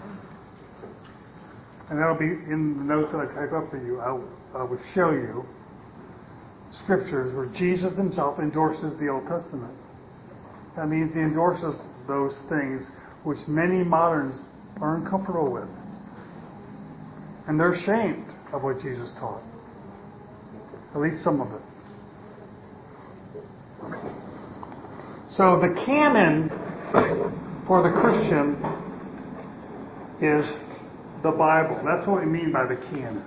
And that'll be in the notes that I type up for you. I, I would show you scriptures where Jesus himself endorses the Old Testament. That means he endorses those things which many moderns are uncomfortable with. And they're ashamed of what Jesus taught. At least some of it. So the canon for the Christian is the Bible. That's what we mean by the canon.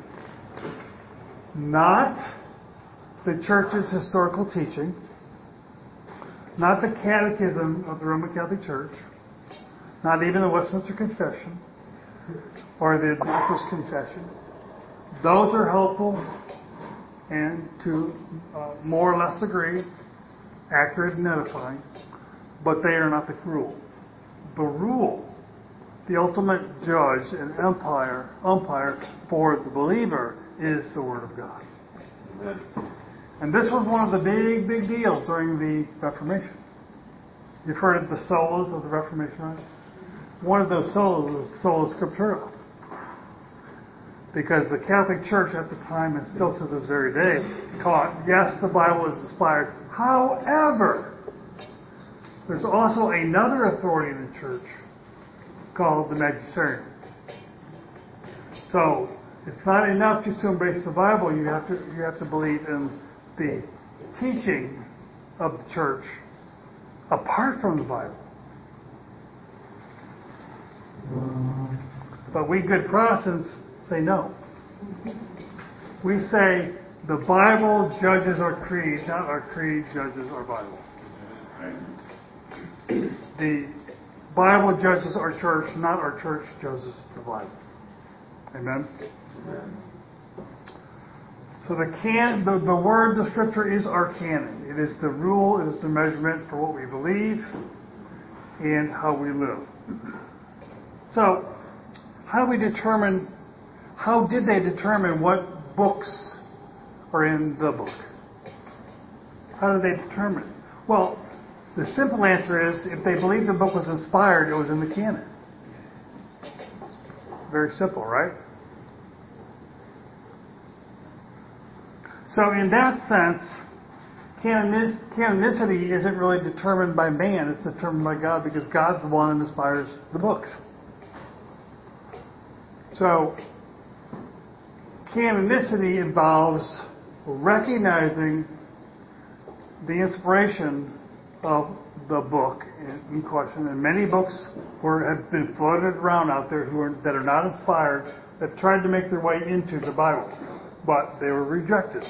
Not the church's historical teaching, not the catechism of the Roman Catholic Church, not even the Westminster Confession or the Baptist Confession. Those are helpful and to uh, more or less degree accurate and edifying, but they are not the rule. The rule, the ultimate judge and umpire, umpire for the believer is the Word of God. Amen. And this was one of the big, big deals during the Reformation. You've heard of the solas of the Reformation, right? One of those solas was sola scriptura. Because the Catholic Church at the time, and still to this very day, taught, yes, the Bible is inspired. However, there's also another authority in the church called the Magisterium. So it's not enough just to embrace the Bible. You have to you have to believe in the teaching of the church apart from the Bible. But we good Protestants say no. We say the Bible judges our creed, not our creed judges our Bible. The Bible judges our church, not our church judges the Bible. Amen? So the can the, the word, the scripture is our canon. It is the rule, it is the measurement for what we believe and how we live. So, how do we determine, how did they determine what books are in the book? How did they determine it? Well, the simple answer is, if they believed the book was inspired, it was in the canon. Very simple, right? So in that sense, canonic- canonicity isn't really determined by man, it's determined by God, because God's the one who inspires the books. So, canonicity involves recognizing the inspiration of the book in question. And many books were, have been floated around out there who are, that are not inspired, that tried to make their way into the Bible, but they were rejected.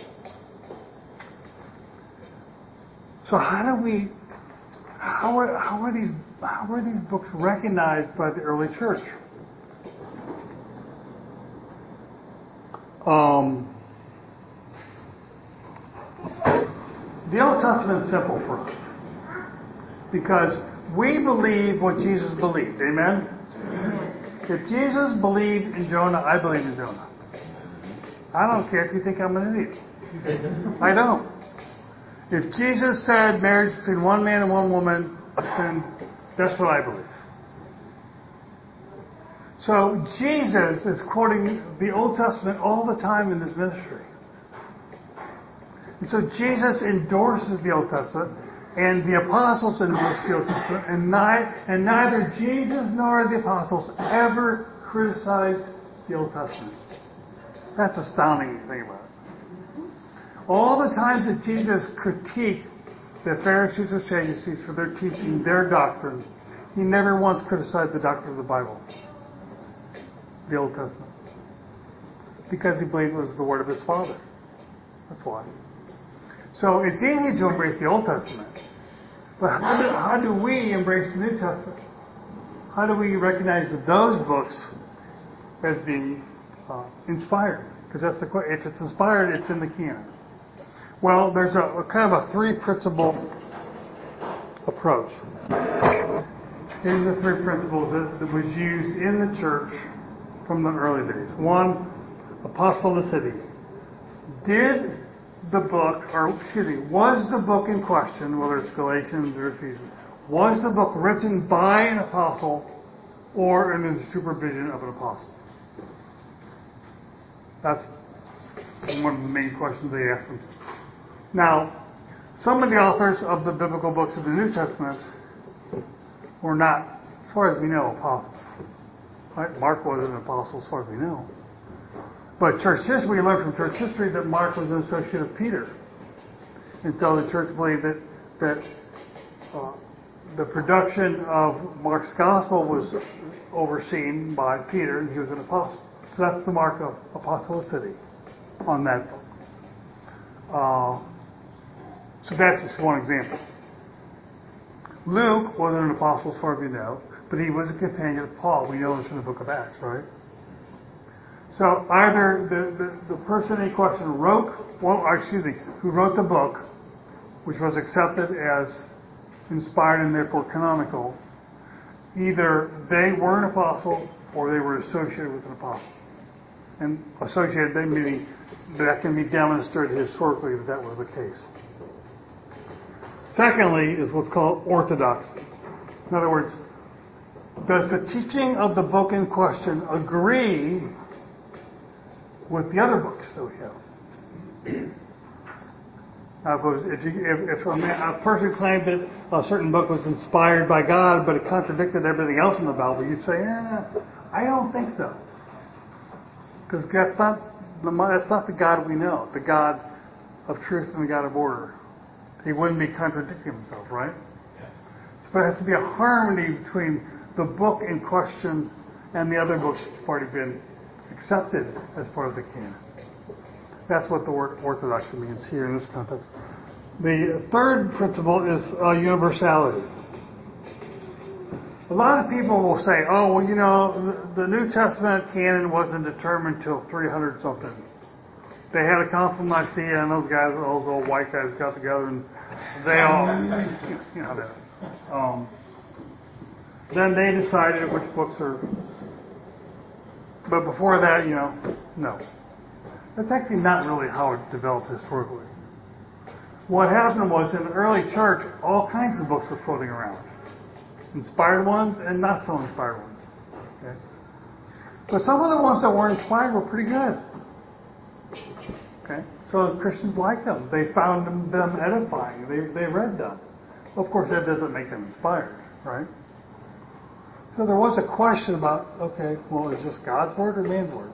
So how do we, how are, how are these, how are these books recognized by the early church? Um, the Old Testament is simple for us because we believe what Jesus believed. Amen? If Jesus believed in Jonah, I believe in Jonah. I don't care if you think I'm an idiot. I don't. If Jesus said marriage between one man and one woman, then that's what I believe. So Jesus is quoting the Old Testament all the time in his ministry. And so Jesus endorses the Old Testament, and the apostles endorse the Old Testament, and, ni- and neither Jesus nor the apostles ever criticized the Old Testament. That's astounding to think about it. All the times that Jesus critiqued the Pharisees or Sadducees for their teaching their doctrine, he never once criticized the doctrine of the Bible. The Old Testament. Because he believed it was the word of his Father. That's why. So it's easy to embrace the Old Testament. But how do, how do we embrace the New Testament? How do we recognize that those books as being uh, inspired? Because that's the question. If it's inspired, it's in the canon. Well, there's a, a kind of a three-principle approach. Here's the three principles that, that was used in the church from the early days. One, apostolicity. Did the book, or excuse me, was the book in question, whether it's Galatians or Ephesians, was the book written by an apostle or under the supervision of an apostle? That's one of the main questions they asked them. Now, some of the authors of the biblical books of the New Testament were not, as far as we know, apostles. Right? Mark wasn't an apostle as far as we know. But church history, we learned from church history that Mark was an associate of Peter. And so the church believed that, that uh, the production of Mark's gospel was overseen by Peter, and he was an apostle. So that's the mark of apostolicity on that book. Uh, so that's just one example. Luke wasn't an apostle as far as we know, but he was a companion of Paul. We know this from the book of Acts, right? So either the, the, the person in question wrote, well, excuse me, who wrote the book, which was accepted as inspired and therefore canonical, either they were an apostle or they were associated with an apostle. And associated, they meaning that can be demonstrated historically that that was the case. Secondly is what's called orthodoxy. In other words, does the teaching of the book in question agree with the other books that we have? Uh, if, it was, if, you, if, if a, man, a person claimed that a certain book was inspired by God, but it contradicted everything else in the Bible, you'd say, eh, I don't think so. Because that's not the that's not the God we know, the God of truth and the God of order. He wouldn't be contradicting himself, right? So there has to be a harmony between the book in question and the other books that's already been accepted as part of the canon. That's what the word orthodoxy means here in this context. The third principle is uh, universality. A lot of people will say, oh, well, you know, the, the New Testament canon wasn't determined till three hundred something. They had a council of Nicaea, and those guys, those old white guys got together, and they all, you know that. Um, then they decided which books are. But before that, you know, no. That's actually not really how it developed historically. What happened was in the early church, all kinds of books were floating around. Inspired ones and not so inspired ones. Okay? But some of the ones that weren't inspired were pretty good. Okay? So Christians liked them. They found them, them edifying. They, they read them. Of course, that doesn't make them inspired, right? So there was a question about, okay, well, is this God's word or man's word?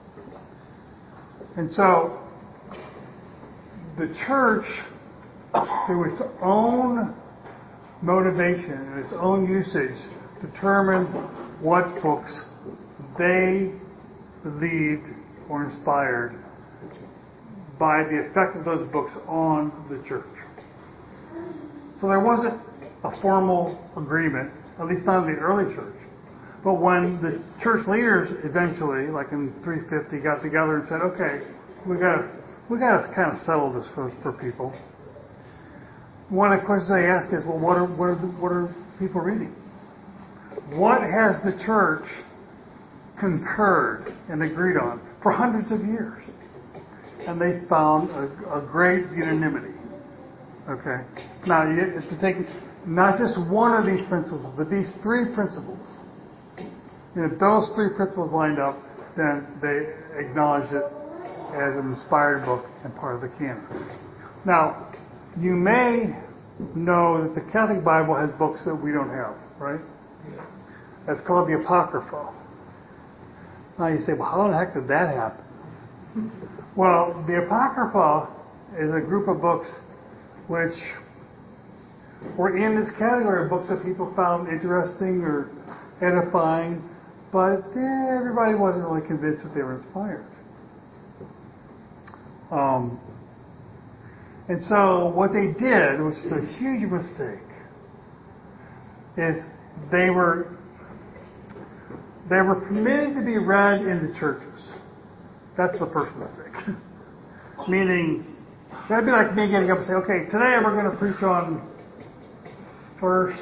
And so the church, through its own motivation and its own usage, determined what books they believed or inspired by the effect of those books on the church. So there wasn't a formal agreement, at least not in the early church. But when the church leaders eventually, like in three fifty, got together and said, okay, we got we got to kind of settle this for, for people. One of the questions they ask is, well, what are what are, the, what are people reading? What has the church concurred and agreed on for hundreds of years? And they found a, a great unanimity. Okay. Now, you have to take not just one of these principles, but these three principles. And if those three principles lined up, then they acknowledge it as an inspired book and part of the canon. Now, you may know that the Catholic Bible has books that we don't have, right? That's called the Apocrypha. Now you say, well, how the heck did that happen? Well, the Apocrypha is a group of books which were in this category of books that people found interesting or edifying, but eh, everybody wasn't really convinced that they were inspired. Um, and so what they did, which is a huge mistake, is they were they were permitted to be read in the churches. That's the first mistake. Meaning, that'd be like me getting up and saying, okay, today we're going to preach on first,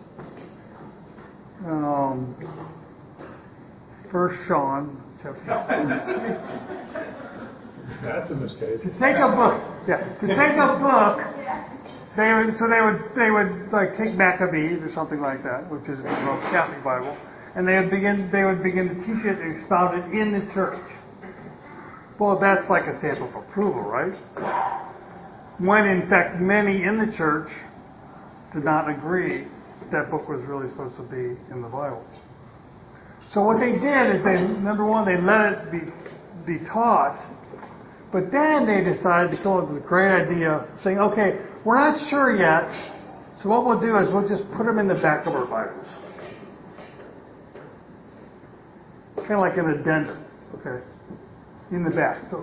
um, first Sean chapter. That's a mistake. To take a book, yeah, to take a book, they would, so they would, they would like take Maccabees or something like that, which is the Catholic Bible, and they would begin, they would begin to teach it and expound it in the church. Well, that's like a stamp of approval, right? When in fact many in the church did not agree that book was really supposed to be in the Bible. So what they did is they, number one, they let it be be taught. But then they decided to come up with a great idea, saying, okay, we're not sure yet, so what we'll do is we'll just put them in the back of our Bibles. Kind of like an addendum, okay, in the back. So,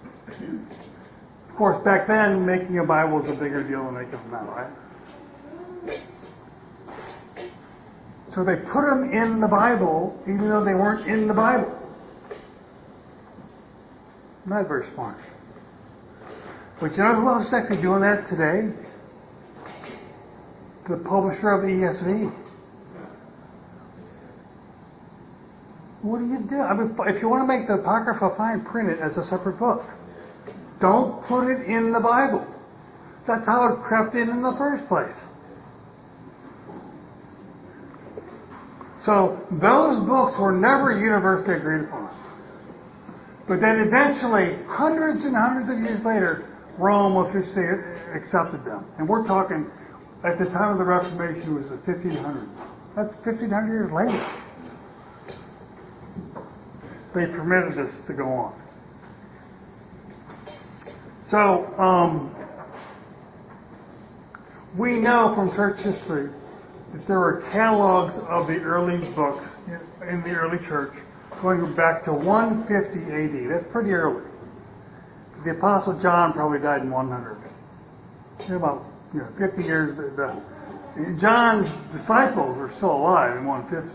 of course, back then, making a Bible was a bigger deal than making them now, right? So they put them in the Bible, even though they weren't in the Bible. Not very smart. But you know who else is actually doing that today? The publisher of the E S V. What do you do? I mean, if you want to make the Apocrypha, fine, print it as a separate book. Don't put it in the Bible. That's how it crept in in the first place. So those books were never universally agreed upon. But then eventually, hundreds and hundreds of years later, Rome officially accepted them. And we're talking, at the time of the Reformation, it was the fifteen hundreds. That's fifteen hundred years later. They permitted this to go on. So, um, we know from church history that there were catalogs of the early books in the early church going back to one fifty A D. That's pretty early. The Apostle John probably died in one hundred. About you know, fifty years. The, the, John's disciples were still alive in one fifty.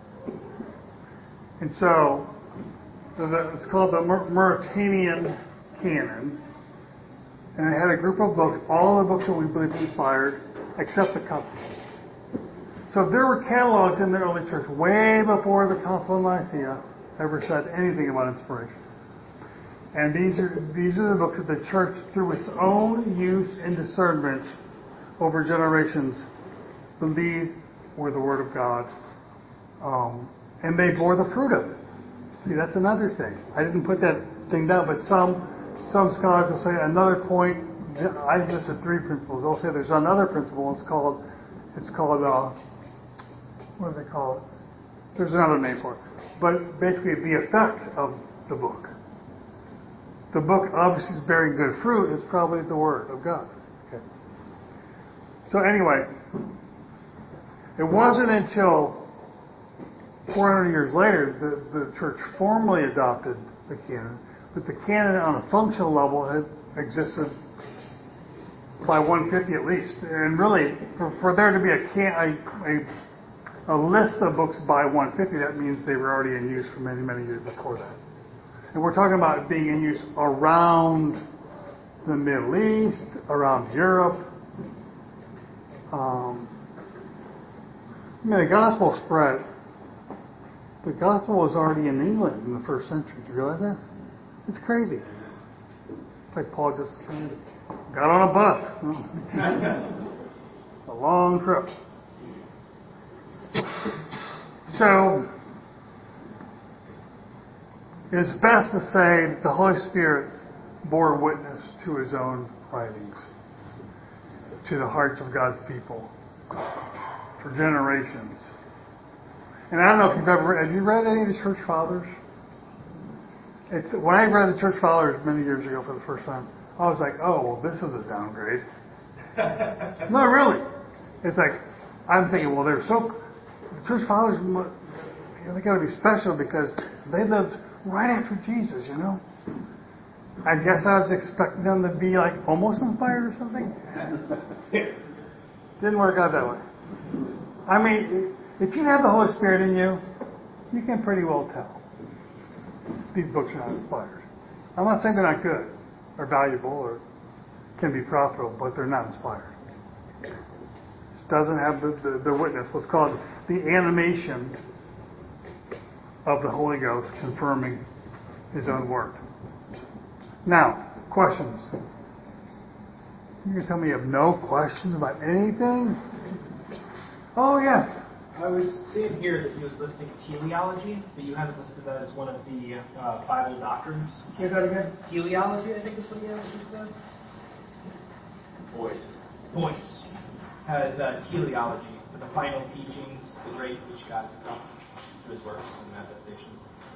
And so, so the, it's called the Mauritanian Canon. And it had a group of books, all the books that we believe inspired, except the couple. So there were catalogs in the early church way before the Council of Nicaea ever said anything about inspiration. And these are these are the books that the church, through its own use and discernment over generations, believed were the Word of God. Um, and they bore the fruit of it. See, that's another thing. I didn't put that thing down, but some some scholars will say another point. I listed three principles. They'll say there's another principle. It's called it's called uh, what do they call it? There's another name for it. But basically, the effect of the book. The book obviously is bearing good fruit. It's probably the Word of God. Okay. So anyway, it wasn't until four hundred years later that the church formally adopted the canon, but the canon on a functional level had existed by one fifty at least. And really, for, for there to be a, can, a, a, a list of books by one fifty, that means they were already in use for many, many years before that. And we're talking about it being in use around the Middle East, around Europe. Um, I mean, the gospel spread. The gospel was already in England in the first century. Do you realize that? It's crazy. It's like Paul just got on a bus. A long trip. So, it's best to say that the Holy Spirit bore witness to His own writings, to the hearts of God's people, for generations. And I don't know if you've ever read, have you read any of the church fathers? It's, when I read the church fathers many years ago for the first time, I was like, oh, well, this is a downgrade. No, really. It's like, I'm thinking, well, they're so, the church fathers, you know, they got to be special because they lived right after Jesus, you know. I guess I was expecting them to be like almost inspired or something. Didn't work out that way. I mean, if you have the Holy Spirit in you, you can pretty well tell these books are not inspired. I'm not saying they're not good or valuable or can be profitable, but they're not inspired. It doesn't have the, the, the witness, what's called the animation of the Holy Ghost confirming His own word. Now, questions. You can tell me you have no questions about anything? Oh, yes. I was seeing here that he was listing teleology, but you haven't listed that as one of the uh, Bible doctrines. Say that again? Teleology, I think is what he has listed as. Voice. Voice has uh, teleology, for the final teachings, the great which God has accomplished through His works and manifestation.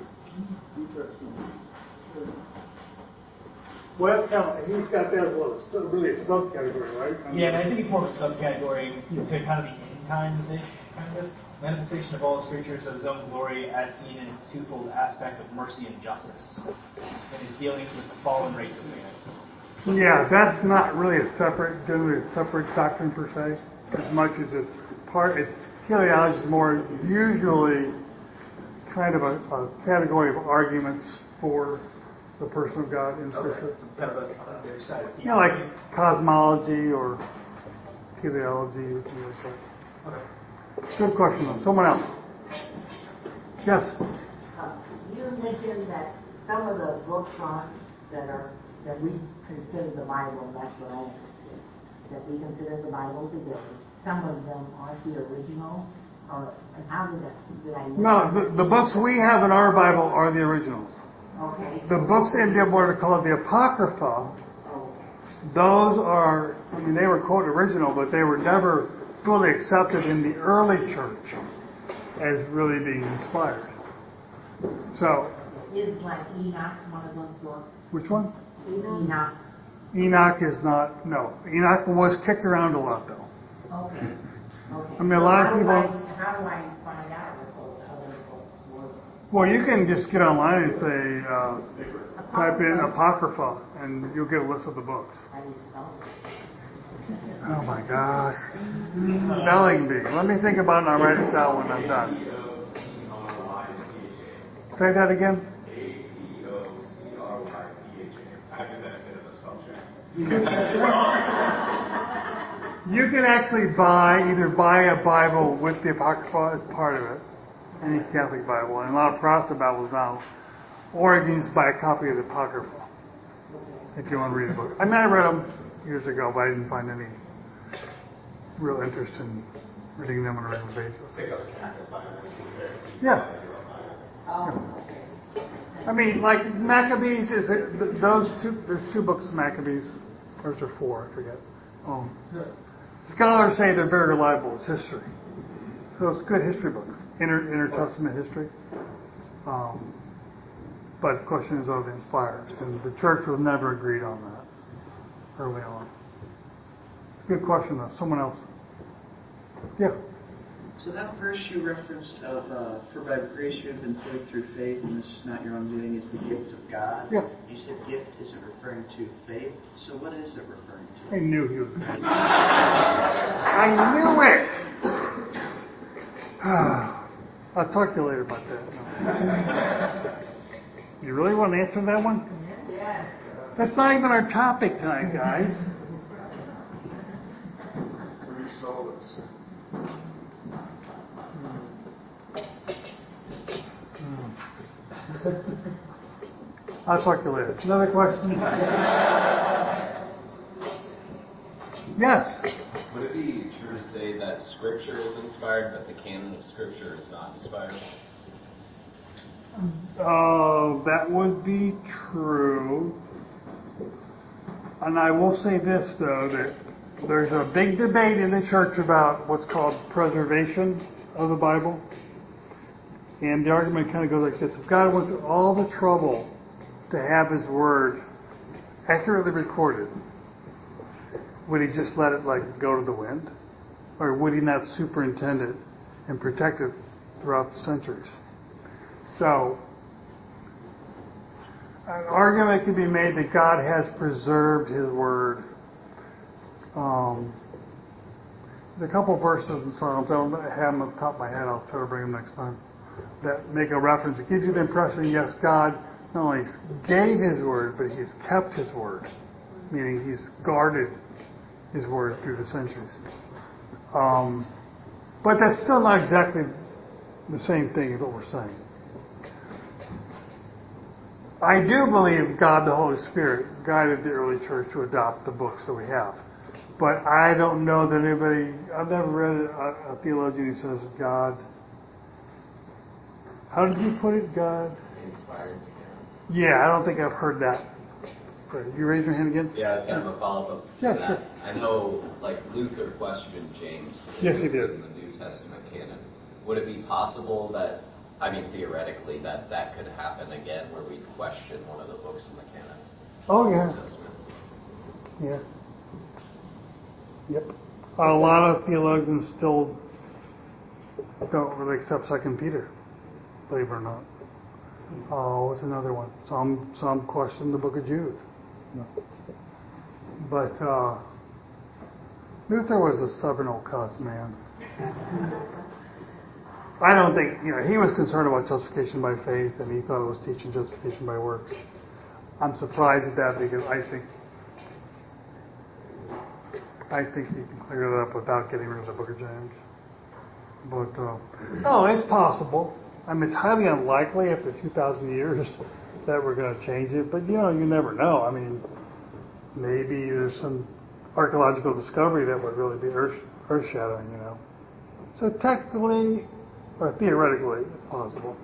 Well, that's kind of, he's got that as well, so really a subcategory, right? I mean, Yeah, and I think it's more of a subcategory to kind of the end times-ish, kind of. Manifestation of all His creatures of His own glory as seen in its twofold aspect of mercy and justice, and His dealings with the fallen race of man. Yeah, that's not really a separate, generally a separate doctrine per se, as much as it's part, it's, teleology is more usually kind of a, a category of arguments for the person of God in Scripture. Okay. Kind of a, on the other side of You know, like cosmology or teleology or something like that. Okay. Good question, though. Someone else. Yes? Uh, you mentioned that some of the books on that are that we consider the Bible, that's what I understood, that we consider the Bible today, some of them aren't the original, or and how did that, did I No, the, the books we have in our Bible are the originals. Okay. The books in the what are called the Apocrypha Oh. those are, I mean, they were quote original, but they were never fully accepted in the early church as really being inspired. So, Is like Enoch one of those books? which one? Enoch. Enoch is not, no. Enoch was kicked around a lot, though. Okay. Okay. I mean, a lot of So people- How do I, how do I find out what those other books were? Well, you can just get online and say, uh, type in Apocrypha, and you'll get a list of the books. I need to know. Oh my gosh. Spelling bee. Let me think about it and I'll write it down when I'm done. Say that again. You can actually buy, either buy a Bible with the Apocrypha as part of it, any Catholic Bible, and a lot of Protestant Bibles now, or you can just buy a copy of the Apocrypha if you want to read the book. I mean, I read them years ago, but I didn't find any real interest in reading them on a regular basis. Yeah. I mean, like Maccabees is it, th- those two. There's two books of Maccabees, or is there four? I forget. Um, scholars say they're very reliable. It's history, so it's a good history book, inter intertestament history. Um, but the question is, are they inspired? And the church was never agreed on that early on. Good question, though. Someone else. Yeah. So that verse you referenced of, uh, for by grace you have been saved through faith, and this is not your own doing, is the gift of God. Yeah. You said gift isn't referring to faith, so what is it referring to? I knew he was going to. I knew it! I'll talk to you later about that. No. You really want to answer that one? Yes. That's not even our topic tonight, guys. I'll talk to you later. Another question? Yes. Would it be true to say that Scripture is inspired, but the canon of Scripture is not inspired? Uh, that would be true. And I will say this, though, that there's a big debate in the church about what's called preservation of the Bible. And the argument kind of goes like this. If God went through all the trouble to have His Word accurately recorded, would He just let it like go to the wind? Or would He not superintend it and protect it throughout the centuries? So, an argument could be made that God has preserved His Word. Um, there's a couple verses in Psalms, I don't have them off the top of my head, I'll try to bring them next time, that make a reference. It gives you the impression, yes, God not only gave His Word, but He's kept His Word, meaning He's guarded His Word through the centuries. Um, but that's still not exactly the same thing as what we're saying. I do believe God the Holy Spirit guided the early church to adopt the books that we have. But I don't know that anybody, I've never read a, a theologian who says God, how did you put it, God? Inspired. Yeah, I don't think I've heard that. You raise your hand again? Yeah, it's kind of a follow-up to Yeah, that. sure. I know, like, Luther questioned James Yes, he did. in the New Testament canon. Would it be possible that, I mean, theoretically, that that could happen again where we question one of the books in the canon? Oh, New yeah. Testament? Yeah. Yep. A lot of theologians still don't really accept Second Peter, believe it or not. Oh, what's another one? Some some question the Book of Jude. No. But uh, Luther was a stubborn old cuss, man. I don't think, you know, he was concerned about justification by faith, and he thought it was teaching justification by works. I'm surprised at that because I think I think he can clear it up without getting rid of the Book of James. But uh, no, it's possible. I mean, it's highly unlikely after two thousand years that we're going to change it. But you know, you never know. I mean, maybe there's some archaeological discovery that would really be earth earth-shattering. You know, so technically or theoretically, it's possible.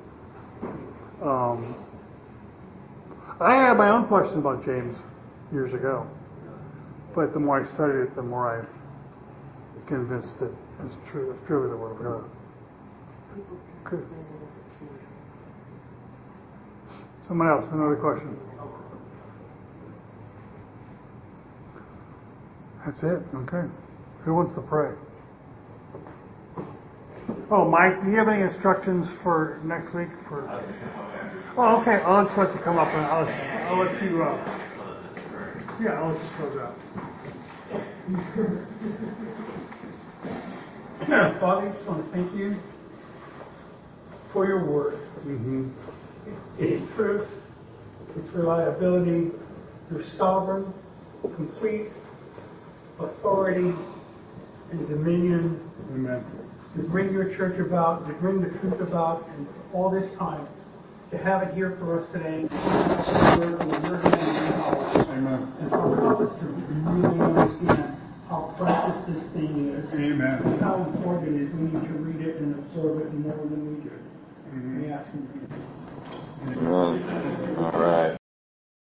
Um, I had my own question about James years ago. But the more I studied it, the more I'm convinced that it's true. It's truly the Word of God. Good. Someone else, another question. That's it. Okay. Who wants to pray? Oh, Mike, do you have any instructions for next week? For oh, okay. I'll just let you come up and I'll, I'll let you. Uh, yeah, I'll let you close out. Father, I just want to thank you for your word. Mm-hmm. Its truth, its reliability, your sovereign, complete authority and dominion. Amen. To bring your church about, to bring the truth about, and all this time, to have it here for us today. Amen. And Father, help us to really understand how precious this thing is. Amen. And how important it is. We need to read it and absorb it more than we do. Mm-hmm. We ask in